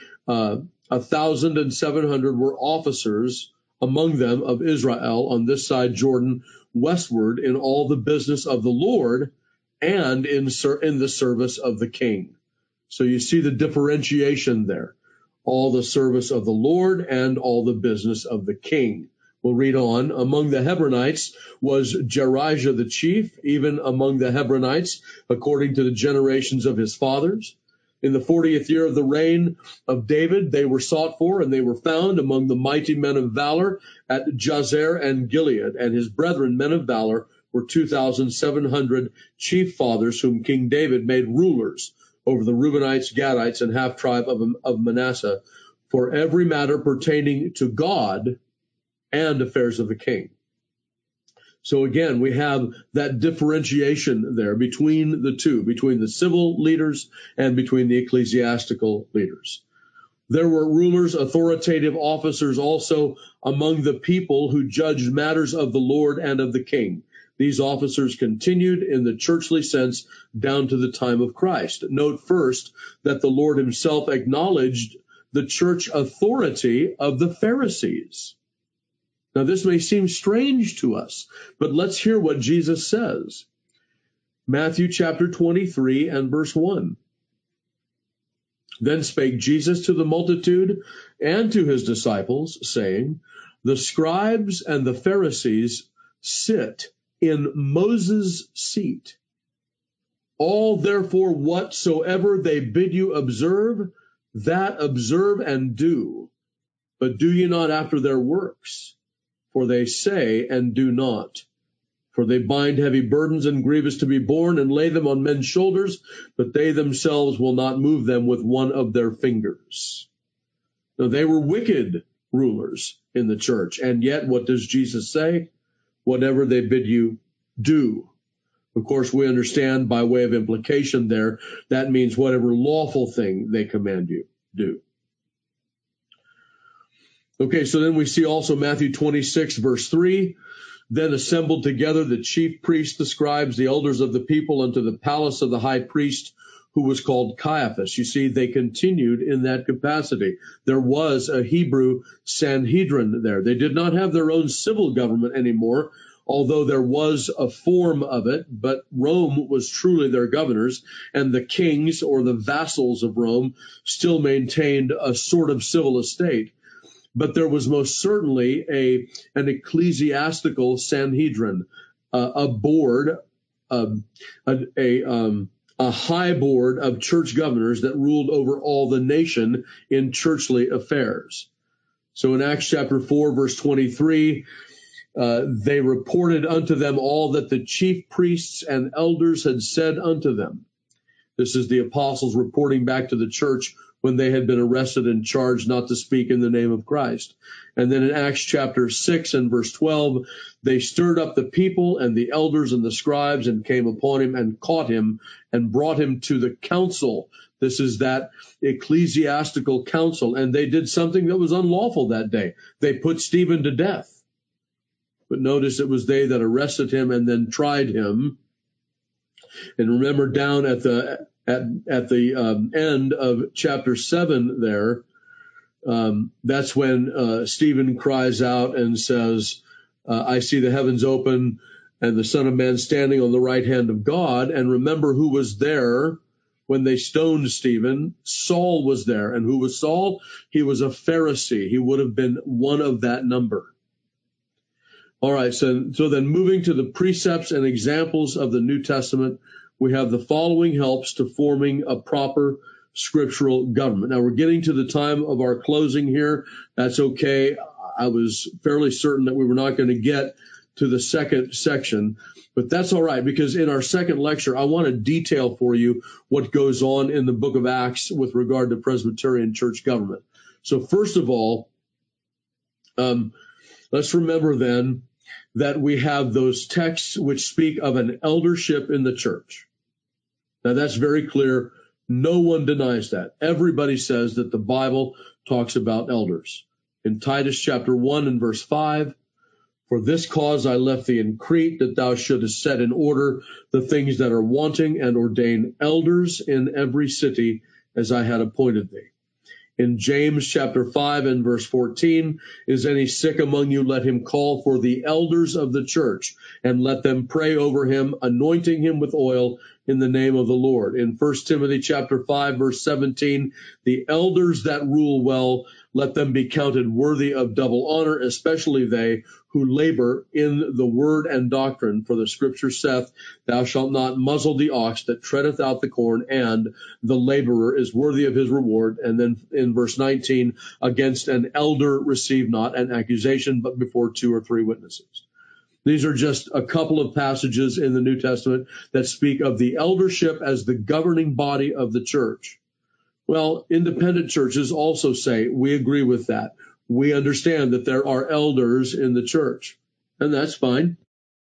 1,700 were officers among them of Israel on this side Jordan westward in all the business of the Lord and in the service of the king. So you see the differentiation there. All the service of the Lord and all the business of the king. We'll read on. Among the Hebronites was Jerijah the chief, even among the Hebronites, according to the generations of his fathers. In the 40th year of the reign of David, they were sought for, and they were found among the mighty men of valor at Jazer and Gilead, and his brethren, men of valor, were 2,700 chief fathers, whom King David made rulers over the Reubenites, Gadites, and half-tribe of Manasseh, for every matter pertaining to God and affairs of the king. So again, we have that differentiation there between the two, between the civil leaders and between the ecclesiastical leaders. There were rulers, authoritative officers also among the people who judged matters of the Lord and of the king. These officers continued in the churchly sense down to the time of Christ. Note first that the Lord himself acknowledged the church authority of the Pharisees. Now, this may seem strange to us, but let's hear what Jesus says. Matthew chapter 23 and verse 1. Then spake Jesus to the multitude and to his disciples, saying, the scribes and the Pharisees sit in Moses' seat. All therefore whatsoever they bid you observe, that observe and do. But do ye not after their works? For they say and do not. For they bind heavy burdens and grievous to be borne, and lay them on men's shoulders, but they themselves will not move them with one of their fingers. Now, they were wicked rulers in the church, and yet what does Jesus say? Whatever they bid you, do. Of course, we understand by way of implication there, that means whatever lawful thing they command you, do. Okay, so then we see also Matthew 26, verse 3. Then assembled together the chief priests, the scribes, the elders of the people, unto the palace of the high priest, who was called Caiaphas. You see, they continued in that capacity. There was a Hebrew Sanhedrin there. They did not have their own civil government anymore, although there was a form of it, but Rome was truly their governors, and the kings or the vassals of Rome still maintained a sort of civil estate. But there was most certainly an ecclesiastical Sanhedrin, a board, a high board of church governors that ruled over all the nation in churchly affairs. So in Acts chapter 4, verse 23, they reported unto them all that the chief priests and elders had said unto them. This is the apostles reporting back to the church when they had been arrested and charged not to speak in the name of Christ. And then in Acts chapter 6 and verse 12, they stirred up the people and the elders and the scribes and came upon him and caught him and brought him to the council. This is that ecclesiastical council. And they did something that was unlawful that day. They put Stephen to death. But notice it was they that arrested him and then tried him. And remember down at the end of chapter 7 there, that's when Stephen cries out and says, I see the heavens open and the Son of Man standing on the right hand of God. And remember who was there when they stoned Stephen. Saul was there. And who was Saul? He was a Pharisee. He would have been one of that number. All right, so then moving to the precepts and examples of the New Testament, we have the following helps to forming a proper scriptural government. Now, we're getting to the time of our closing here. That's okay. I was fairly certain that we were not going to get to the second section, but that's all right, because in our second lecture, I want to detail for you what goes on in the book of Acts with regard to Presbyterian church government. So first of all, let's remember then that we have those texts which speak of an eldership in the church. Now, that's very clear. No one denies that. Everybody says that the Bible talks about elders. In Titus chapter 1 and verse 5, for this cause I left thee in Crete, that thou shouldest set in order the things that are wanting, and ordain elders in every city as I had appointed thee. In James chapter 5 and verse 14, is any sick among you, let him call for the elders of the church, and let them pray over him, anointing him with oil in the name of the Lord. In 1 Timothy chapter 5, verse 17, the elders that rule well, let them be counted worthy of double honor, especially they who labor in the word and doctrine. For the scripture saith, thou shalt not muzzle the ox that treadeth out the corn, and the laborer is worthy of his reward. And then in verse 19, against an elder receive not an accusation, but before 2 or 3 witnesses. These are just a couple of passages in the New Testament that speak of the eldership as the governing body of the church. Well, independent churches also say, we agree with that. We understand that there are elders in the church, and that's fine.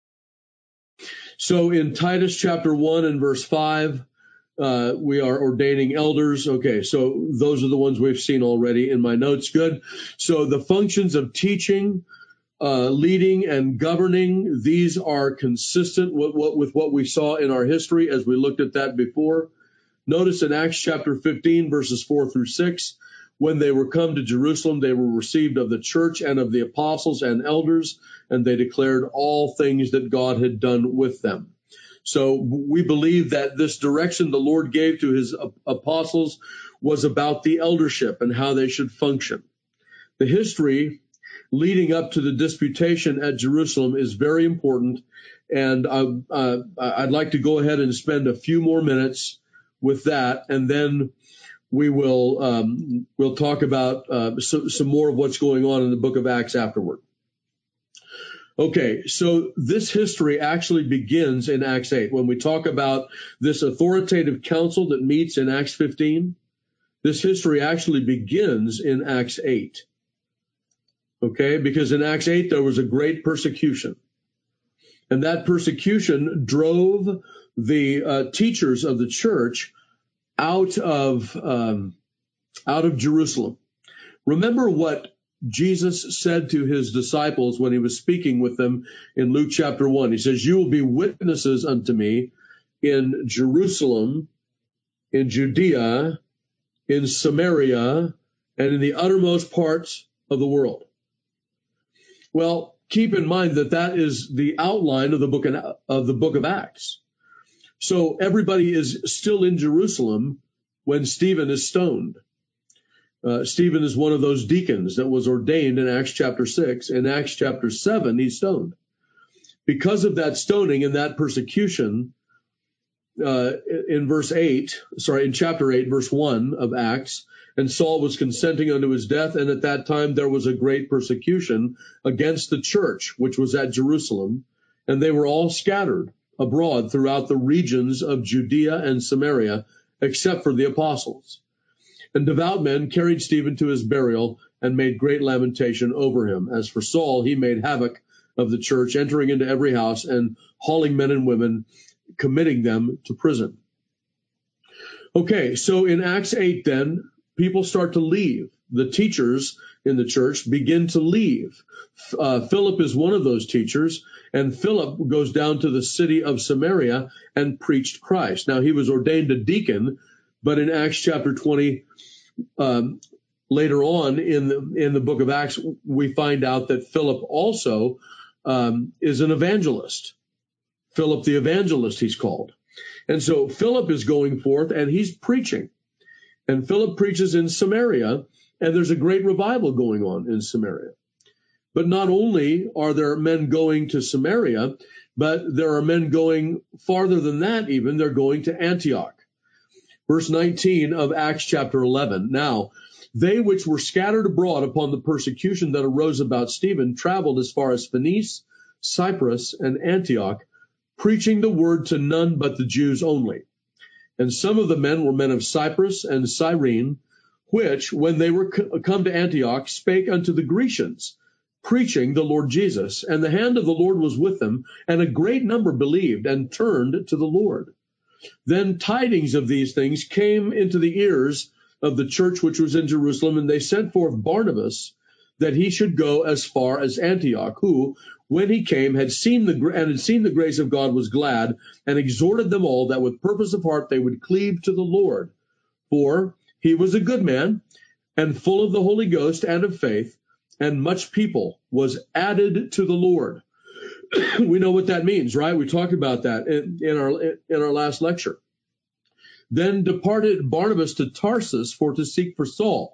So in Titus chapter 1 and verse 5, we are ordaining elders. Okay, so those are the ones we've seen already in my notes. Good. So the functions of teaching, leading and governing, these are consistent with what we saw in our history as we looked at that before. Notice in Acts chapter 15, verses 4 through 6, when they were come to Jerusalem, they were received of the church and of the apostles and elders, and they declared all things that God had done with them. So we believe that this direction the Lord gave to his apostles was about the eldership and how they should function. The history leading up to the disputation at Jerusalem is very important, and I'd like to go ahead and spend a few more minutes with that, and then we will we'll talk about some more of what's going on in the book of Acts afterward. Okay, so this history actually begins in Acts 8. When we talk about this authoritative council that meets in Acts 15, this history actually begins in Acts 8. Okay, because in Acts 8 there was a great persecution. And that persecution drove the teachers of the church out of Jerusalem. Remember what Jesus said to his disciples when he was speaking with them in Luke chapter 1. He says, you will be witnesses unto me in Jerusalem, in Judea, in Samaria, and in the uttermost parts of the world. Well, keep in mind that that is the outline of the book of Acts. So everybody is still in Jerusalem when Stephen is stoned. Stephen is one of those deacons that was ordained in Acts chapter 6. In Acts chapter 7, he's stoned. Because of that stoning and that persecution, in chapter 8, verse 1 of Acts, and Saul was consenting unto his death, and at that time there was a great persecution against the church, which was at Jerusalem, and they were all scattered abroad throughout the regions of Judea and Samaria, except for the apostles. And devout men carried Stephen to his burial and made great lamentation over him. As for Saul, he made havoc of the church, entering into every house and hauling men and women, committing them to prison. Okay, so in Acts 8 then, people start to leave. The teachers in the church begin to leave. Philip is one of those teachers, and Philip goes down to the city of Samaria and preached Christ. Now, he was ordained a deacon, but in Acts chapter 20, later on in the book of Acts, we find out that Philip also is an evangelist. Philip the evangelist, he's called. And so Philip is going forth and he's preaching. And Philip preaches in Samaria, and there's a great revival going on in Samaria. But not only are there men going to Samaria, but there are men going farther than that even. They're going to Antioch. Verse 19 of Acts chapter 11. Now, they which were scattered abroad upon the persecution that arose about Stephen traveled as far as Phoenice, Cyprus, and Antioch, preaching the word to none but the Jews only. And some of the men were men of Cyprus and Cyrene, which, when they were come to Antioch, spake unto the Grecians, preaching the Lord Jesus. And the hand of the Lord was with them, and a great number believed and turned to the Lord. Then tidings of these things came into the ears of the church which was in Jerusalem, and they sent forth Barnabas, that he should go as far as Antioch, who, when he came, had seen the grace of God, was glad, and exhorted them all that with purpose of heart they would cleave to the Lord. For he was a good man, and full of the Holy Ghost and of faith, and much people was added to the Lord. We know what that means, right? We talked about that in our last lecture. Then departed Barnabas to Tarsus to seek for Saul.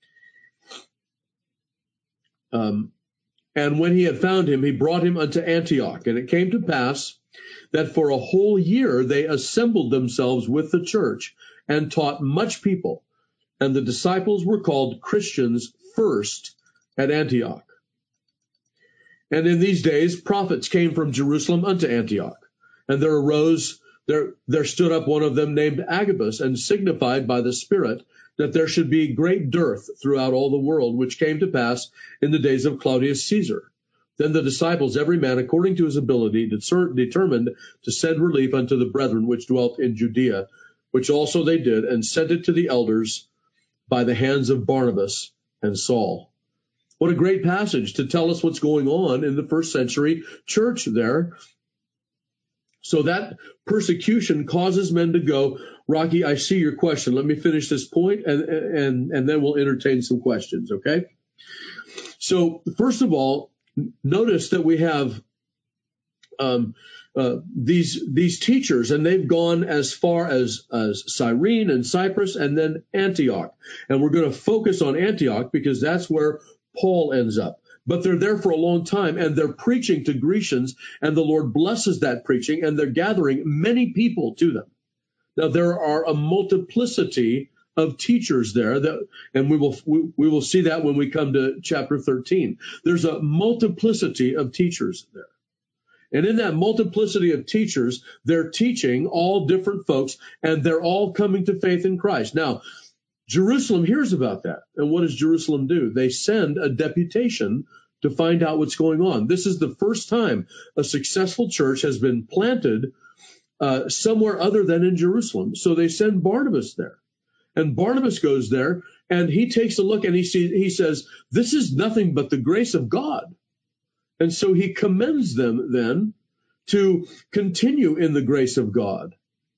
And when he had found him, he brought him unto Antioch. And it came to pass that for a whole year they assembled themselves with the church and taught much people. And the disciples were called Christians first at Antioch. And in these days prophets came from Jerusalem unto Antioch. And there stood up one of them named Agabus, and signified by the Spirit that there should be great dearth throughout all the world, which came to pass in the days of Claudius Caesar. Then the disciples, every man according to his ability, determined to send relief unto the brethren which dwelt in Judea, which also they did, and sent it to the elders by the hands of Barnabas and Saul. What a great passage to tell us what's going on in the first century church there. So that persecution causes men to go. Rocky, I see your question. Let me finish this point, and then we'll entertain some questions, okay? So first of all, notice that we have these teachers, and they've gone as far as Cyrene and Cyprus and then Antioch. And we're going to focus on Antioch because that's where Paul ends up. But they're there for a long time, and they're preaching to Grecians, and the Lord blesses that preaching, and they're gathering many people to them. Now, there are a multiplicity of teachers there, and we will see that when we come to chapter 13. There's a multiplicity of teachers there. And in that multiplicity of teachers, they're teaching all different folks, and they're all coming to faith in Christ. Now, Jerusalem hears about that. And what does Jerusalem do? They send a deputation to find out what's going on. This is the first time a successful church has been planted somewhere other than in Jerusalem. So they send Barnabas there. And Barnabas goes there, and he takes a look, and he says, this is nothing but the grace of God. And so he commends them then to continue in the grace of God.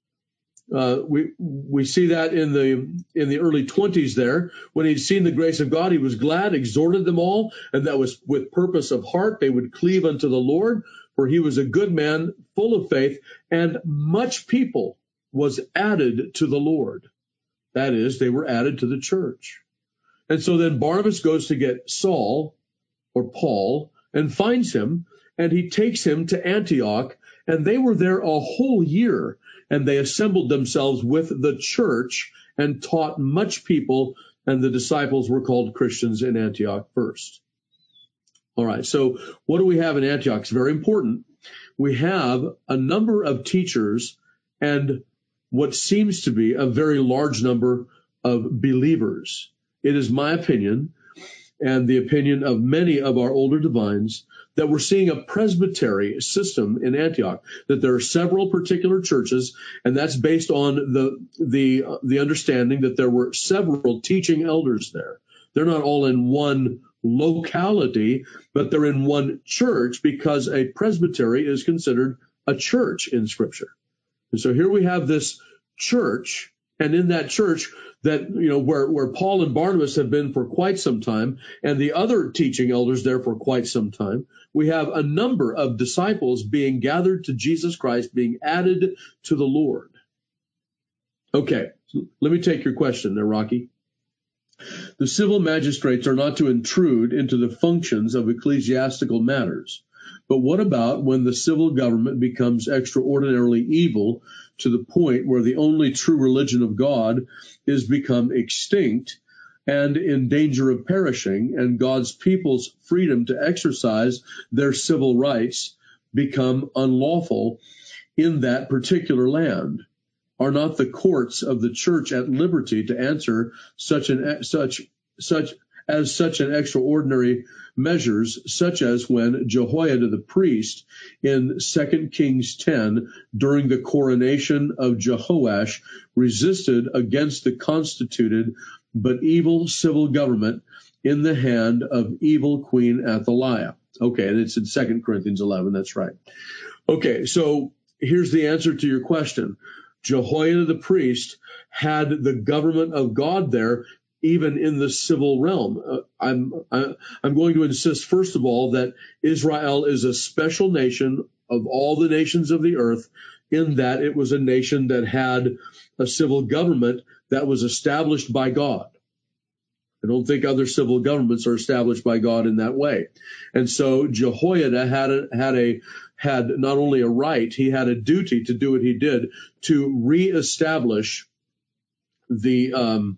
We see that in the early 20s there. When he'd seen the grace of God, he was glad, exhorted them all, and that was with purpose of heart. They would cleave unto the Lord, for he was a good man, full of faith, and much people was added to the Lord. That is, they were added to the church. And so then Barnabas goes to get Saul, or Paul, and finds him, and he takes him to Antioch, and they were there a whole year. And they assembled themselves with the church and taught much people, and the disciples were called Christians in Antioch first. All right, so what do we have in Antioch? It's very important. We have a number of teachers and what seems to be a very large number of believers. It is my opinion, and the opinion of many of our older divines, that we're seeing a presbytery system in Antioch, that there are several particular churches, and that's based on the understanding that there were several teaching elders there. They're not all in one locality, but they're in one church, because a presbytery is considered a church in Scripture. And so here we have this church, and in that church that, where Paul and Barnabas have been for quite some time, and the other teaching elders there for quite some time, we have a number of disciples being gathered to Jesus Christ, being added to the Lord. Okay, let me take your question there, Rocky. The civil magistrates are not to intrude into the functions of ecclesiastical matters. But what about when the civil government becomes extraordinarily evil to the point where the only true religion of God is become extinct and in danger of perishing, and God's people's freedom to exercise their civil rights become unlawful in that particular land? Are not the courts of the church at liberty to answer such an extraordinary measures, such as when Jehoiada the priest in 2 Kings 10, during the coronation of Jehoash, resisted against the constituted but evil civil government in the hand of evil Queen Athaliah? Okay, and it's in 2 Corinthians 11, that's right. Okay, so here's the answer to your question. Jehoiada the priest had the government of God there even in the civil realm. I'm going to insist, first of all, that Israel is a special nation of all the nations of the earth, in that it was a nation that had a civil government that was established by God. I don't think other civil governments are established by God in that way. And so Jehoiada had not only a right, he had a duty to do what he did to reestablish the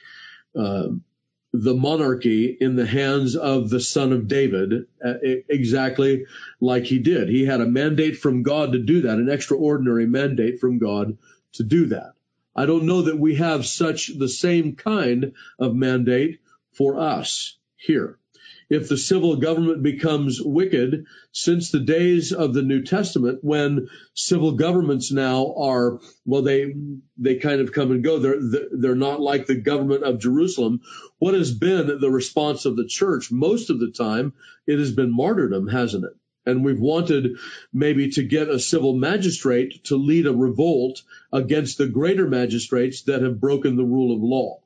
monarchy in the hands of the son of David, exactly like he did. He had a mandate from God to do that, an extraordinary mandate from God to do that. I don't know that we have the same kind of mandate for us here. If the civil government becomes wicked, since the days of the New Testament, when civil governments now are, well, they kind of come and go. They're not like the government of Jerusalem. What has been the response of the church? Most of the time, it has been martyrdom, hasn't it? And we've wanted maybe to get a civil magistrate to lead a revolt against the greater magistrates that have broken the rule of law.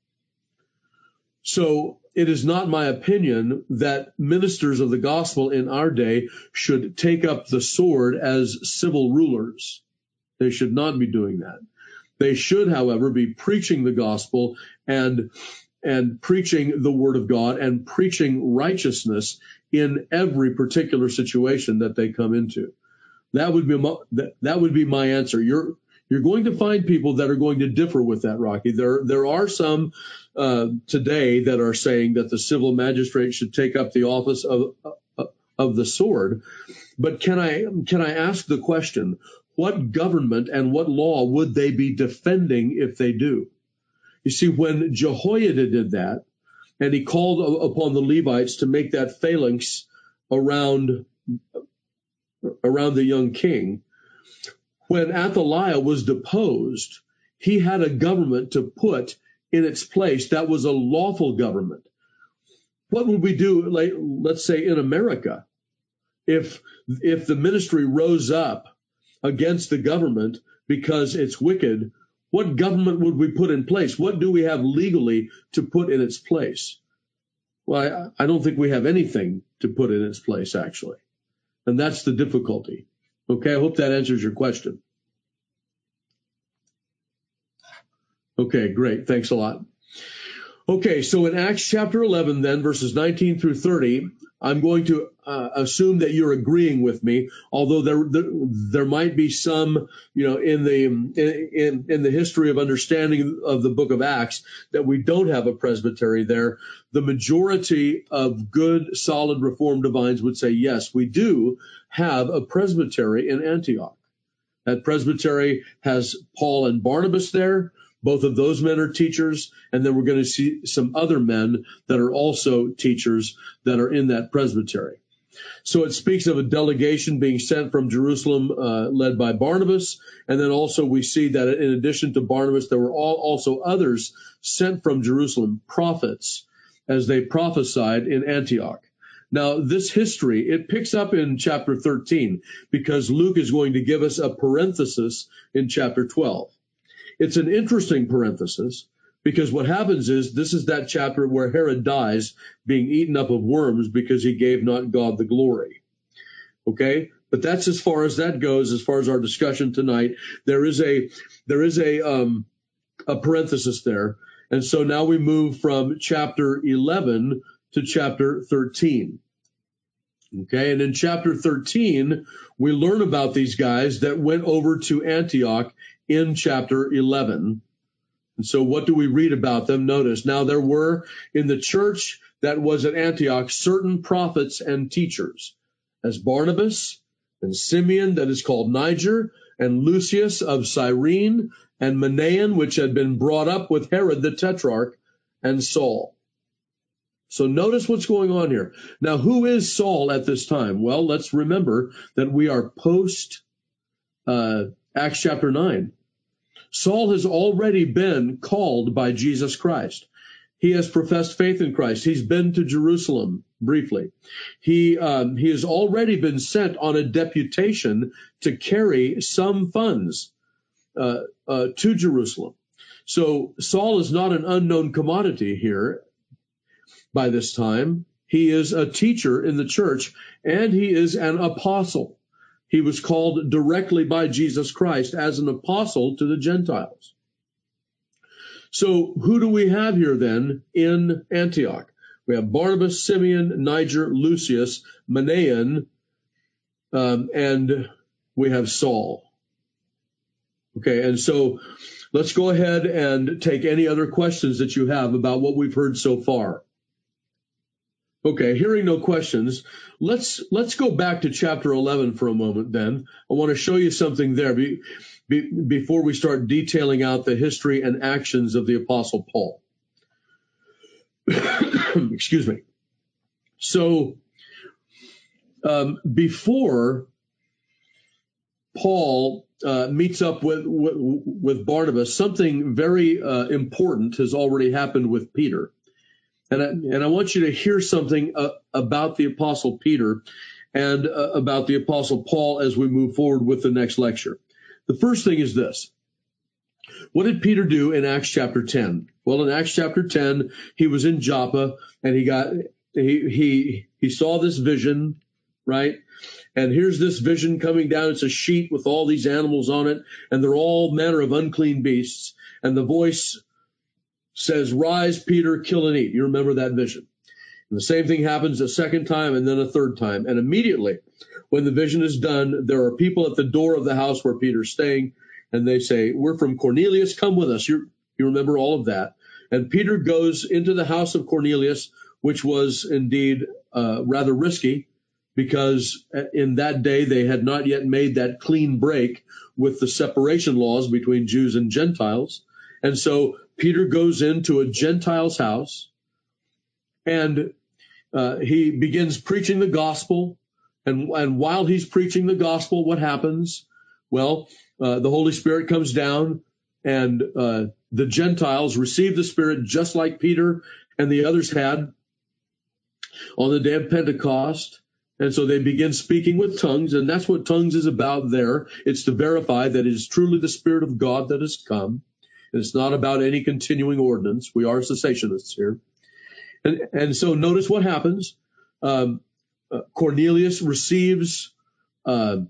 So it is not my opinion that ministers of the gospel in our day should take up the sword as civil rulers. They should not be doing that. They should, however, be preaching the gospel and preaching the word of God and preaching righteousness in every particular situation that they come into. That would be my answer. You're going to find people that are going to differ with that, Rocky. There are some today that are saying that the civil magistrate should take up the office of the sword. But can I ask the question, what government and what law would they be defending if they do? You see, when Jehoiada did that, and he called upon the Levites to make that phalanx around the young king, when Athaliah was deposed, he had a government to put in its place that was a lawful government. What would we do, let's say, in America, if the ministry rose up against the government because it's wicked? What government would we put in place? What do we have legally to put in its place? Well, I don't think we have anything to put in its place, actually. And that's the difficulty. Okay, I hope that answers your question. Okay, great. Thanks a lot. Okay, so in Acts chapter 11, then, verses 19 through 30, I'm going to assume that you're agreeing with me, although there might be some, in the history of understanding of the book of Acts, that we don't have a presbytery there. The majority of good, solid Reformed divines would say, yes, we do have a presbytery in Antioch. That presbytery has Paul and Barnabas there. Both of those men are teachers, and then we're going to see some other men that are also teachers that are in that presbytery. So it speaks of a delegation being sent from Jerusalem, led by Barnabas, and then also we see that in addition to Barnabas, there were also others sent from Jerusalem, prophets, as they prophesied in Antioch. Now, this history, it picks up in chapter 13, because Luke is going to give us a parenthesis in chapter 12. It's an interesting parenthesis, because what happens is this is that chapter where Herod dies, being eaten up of worms because he gave not God the glory. Okay? But that's as far as that goes, as far as our discussion tonight. There is a parenthesis there. And so now we move from chapter 11 to chapter 13. Okay? And in chapter 13, we learn about these guys that went over to Antioch in chapter 11. And so what do we read about them? Notice, now there were in the church that was at Antioch certain prophets and teachers, as Barnabas and Simeon, that is called Niger, and Lucius of Cyrene, and Manaen, which had been brought up with Herod the Tetrarch, and Saul. So notice what's going on here. Now, who is Saul at this time? Well, let's remember that we are post Acts chapter 9. Saul has already been called by Jesus Christ. He has professed faith in Christ. He's been to Jerusalem briefly. He has already been sent on a deputation to carry some funds to Jerusalem. So Saul is not an unknown commodity here by this time. He is a teacher in the church, and he is an apostle. He was called directly by Jesus Christ as an apostle to the Gentiles. So who do we have here then in Antioch? We have Barnabas, Simeon, Niger, Lucius, Manaen, and we have Saul. Okay, and so let's go ahead and take any other questions that you have about what we've heard so far. Okay, hearing no questions, let's go back to chapter 11 for a moment then. I want to show you something there before we start detailing out the history and actions of the Apostle Paul. Excuse me. So, before Paul meets up with Barnabas, something very important has already happened with Peter. And I want you to hear something about the Apostle Peter and about the Apostle Paul as we move forward with the next lecture. The first thing is this. What did Peter do in Acts chapter 10? Well, in Acts chapter 10, he was in Joppa, and he saw this vision, right? And here's this vision coming down. It's a sheet with all these animals on it, and they're all manner of unclean beasts. And the voice says, "Rise, Peter, kill and eat." You remember that vision. And the same thing happens a second time and then a third time. And immediately, when the vision is done, there are people at the door of the house where Peter's staying, and they say, "We're from Cornelius, come with us." You remember all of that. And Peter goes into the house of Cornelius, which was indeed rather risky, because in that day they had not yet made that clean break with the separation laws between Jews and Gentiles. And so Peter goes into a Gentile's house, and he begins preaching the gospel. And while he's preaching the gospel, what happens? Well, the Holy Spirit comes down, and the Gentiles receive the Spirit just like Peter and the others had on the day of Pentecost. And so they begin speaking with tongues, and that's what tongues is about there. It's to verify that it is truly the Spirit of God that has come. And it's not about any continuing ordinance. We are cessationists here. And so notice what happens. Cornelius receives the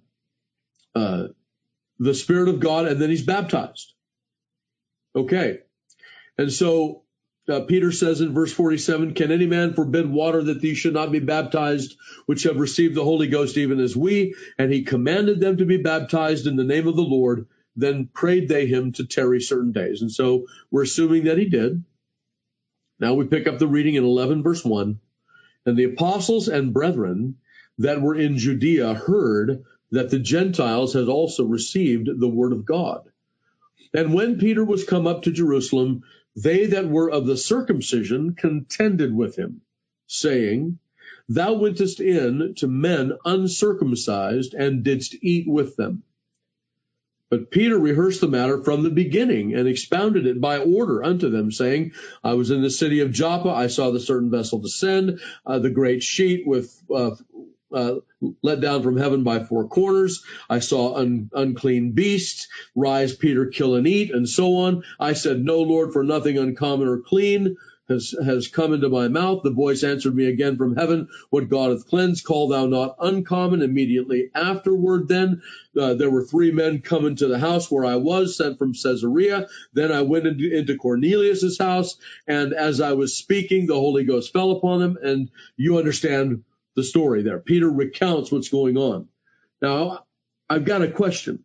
Spirit of God, and then he's baptized. Okay. And so Peter says in verse 47, "Can any man forbid water that these should not be baptized, which have received the Holy Ghost even as we?" And he commanded them to be baptized in the name of the Lord. Then prayed they him to tarry certain days. And so we're assuming that he did. Now we pick up the reading in 11 verse 1. "And the apostles and brethren that were in Judea heard that the Gentiles had also received the word of God. And when Peter was come up to Jerusalem, they that were of the circumcision contended with him, saying, Thou wentest in to men uncircumcised, and didst eat with them. But Peter rehearsed the matter from the beginning, and expounded it by order unto them, saying, I was in the city of Joppa, I saw the certain vessel descend, the great sheet with let down from heaven by four corners. I saw unclean beasts, rise, Peter, kill and eat, and so on. I said, No, Lord, for nothing uncommon or clean has come into my mouth. The voice answered me again from heaven, What God hath cleansed, call thou not uncommon. Immediately afterward then, there were 3 men come into the house where I was, sent from Caesarea. Then I went into Cornelius's house, and as I was speaking, the Holy Ghost fell upon them, and you understand the story there. Peter recounts what's going on. Now, I've got a question.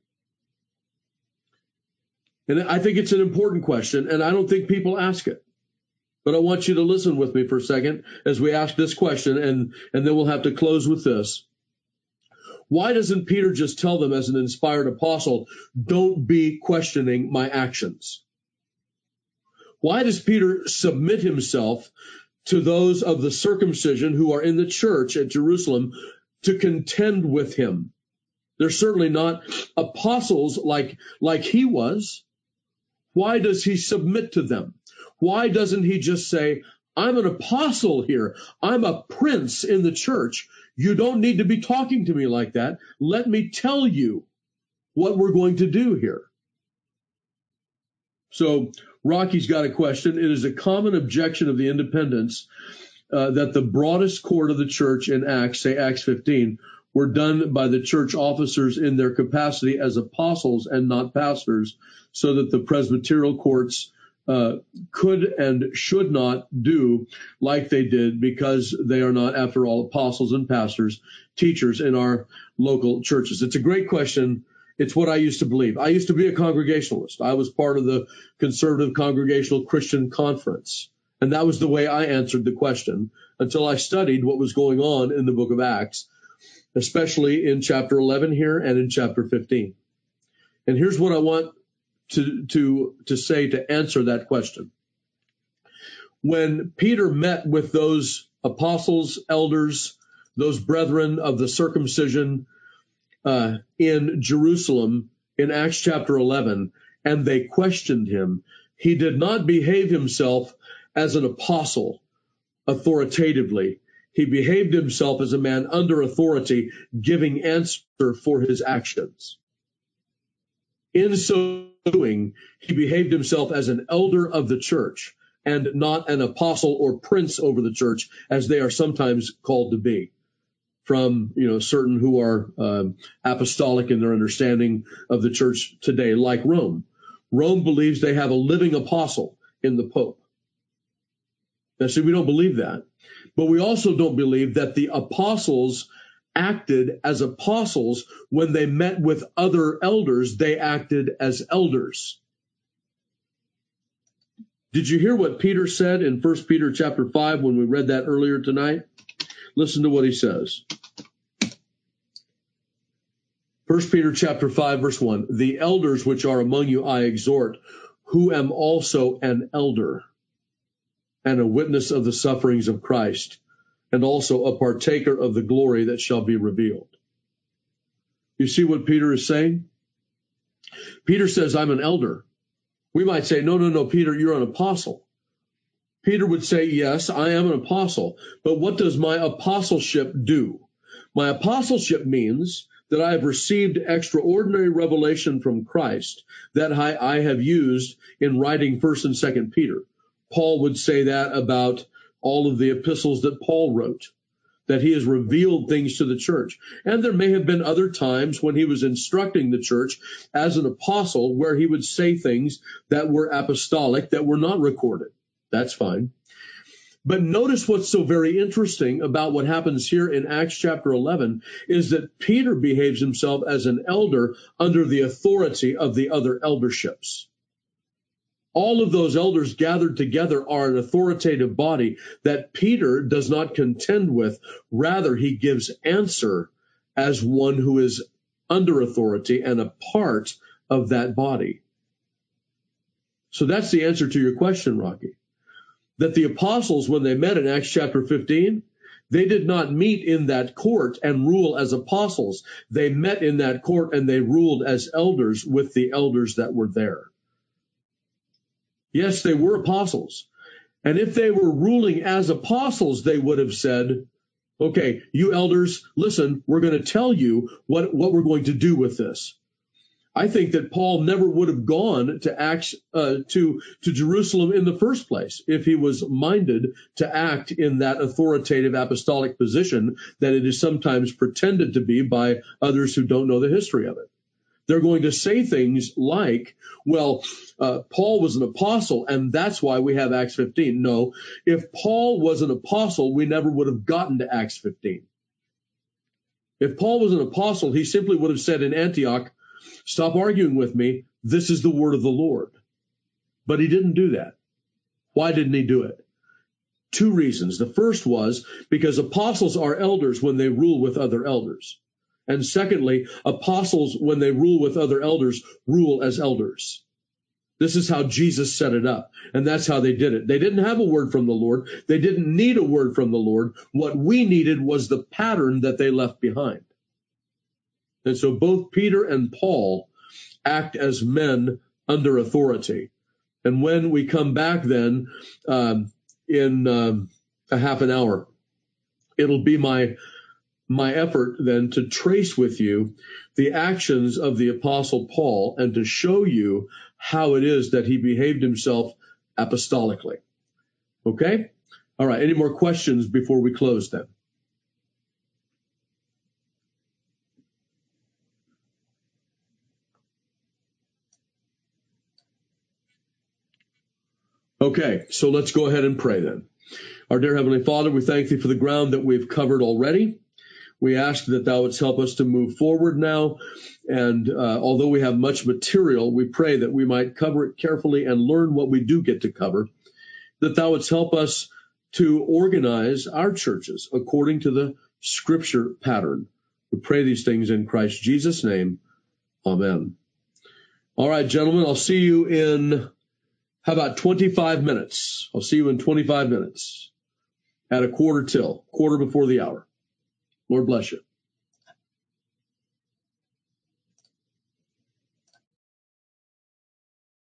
And I think it's an important question, and I don't think people ask it. But I want you to listen with me for a second as we ask this question, and then we'll have to close with this. Why doesn't Peter just tell them as an inspired apostle, don't be questioning my actions? Why does Peter submit himself to those of the circumcision who are in the church at Jerusalem to contend with him? They're certainly not apostles like he was. Why does he submit to them? Why doesn't he just say, I'm an apostle here. I'm a prince in the church. You don't need to be talking to me like that. Let me tell you what we're going to do here. So Rocky's got a question. It is a common objection of the independents that the broadest court of the church in Acts, say Acts 15, were done by the church officers in their capacity as apostles and not pastors, so that the presbyterial courts could and should not do like they did, because they are not, after all, apostles and pastors, teachers in our local churches. It's a great question. It's what I used to believe. I used to be a Congregationalist. I was part of the Conservative Congregational Christian Conference. And that was the way I answered the question until I studied what was going on in the book of Acts, especially in chapter 11 here and in chapter 15. And here's what I want to say to answer that question. When Peter met with those apostles, elders, those brethren of the circumcision in Jerusalem in Acts chapter 11, and they questioned him, he did not behave himself as an apostle authoritatively. He behaved himself as a man under authority, giving answer for his actions. In so doing, he behaved himself as an elder of the church and not an apostle or prince over the church, as they are sometimes called to be from, certain who are apostolic in their understanding of the church today, like Rome. Rome believes they have a living apostle in the Pope. Now, see, we don't believe that. But we also don't believe that the apostles acted as apostles when they met with other elders. They acted as elders. Did you hear what Peter said in 1 Peter chapter 5 when we read that earlier tonight? Listen to what he says. 1 Peter chapter 5, verse 1. The elders which are among you I exhort, who am also an elder and a witness of the sufferings of Christ, and also a partaker of the glory that shall be revealed. You see what Peter is saying? Peter says, I'm an elder. We might say, no, Peter, you're an apostle. Peter would say, yes, I am an apostle. But what does my apostleship do? My apostleship means that I have received extraordinary revelation from Christ that I have used in writing 1st and 2nd Peter. Paul would say that about all of the epistles that Paul wrote, that he has revealed things to the church. And there may have been other times when he was instructing the church as an apostle where he would say things that were apostolic, that were not recorded. That's fine. But notice what's so very interesting about what happens here in Acts chapter 11 is that Peter behaves himself as an elder under the authority of the other elderships. All of those elders gathered together are an authoritative body that Peter does not contend with. Rather, he gives answer as one who is under authority and a part of that body. So that's the answer to your question, Rocky. That the apostles, when they met in Acts chapter 15, they did not meet in that court and rule as apostles. They met in that court and they ruled as elders with the elders that were there. Yes, they were apostles. And if they were ruling as apostles, they would have said, okay, you elders, listen, we're going to tell you what we're going to do with this. I think that Paul never would have gone to Acts, to Jerusalem in the first place if he was minded to act in that authoritative apostolic position that it is sometimes pretended to be by others who don't know the history of it. They're going to say things like, well, Paul was an apostle, and that's why we have Acts 15. No, if Paul was an apostle, we never would have gotten to Acts 15. If Paul was an apostle, he simply would have said in Antioch, stop arguing with me. This is the word of the Lord. But he didn't do that. Why didn't he do it? Two reasons. The first was because apostles are elders when they rule with other elders. And secondly, apostles, when they rule with other elders, rule as elders. This is how Jesus set it up, and that's how they did it. They didn't have a word from the Lord. They didn't need a word from the Lord. What we needed was the pattern that they left behind. And so both Peter and Paul act as men under authority. And when we come back then in a half an hour, it'll be my effort then to trace with you the actions of the Apostle Paul and to show you how it is that he behaved himself apostolically. Okay? All right. Any more questions before we close then? Okay, so let's go ahead and pray then. Our dear Heavenly Father, we thank thee for the ground that we've covered already. We ask that thou wouldst help us to move forward now. And although we have much material, we pray that we might cover it carefully and learn what we do get to cover, that thou wouldst help us to organize our churches according to the scripture pattern. We pray these things in Christ Jesus' name. Amen. All right, gentlemen, I'll see you in, how about 25 minutes? I'll see you in 25 minutes at a quarter before the hour. Lord bless you.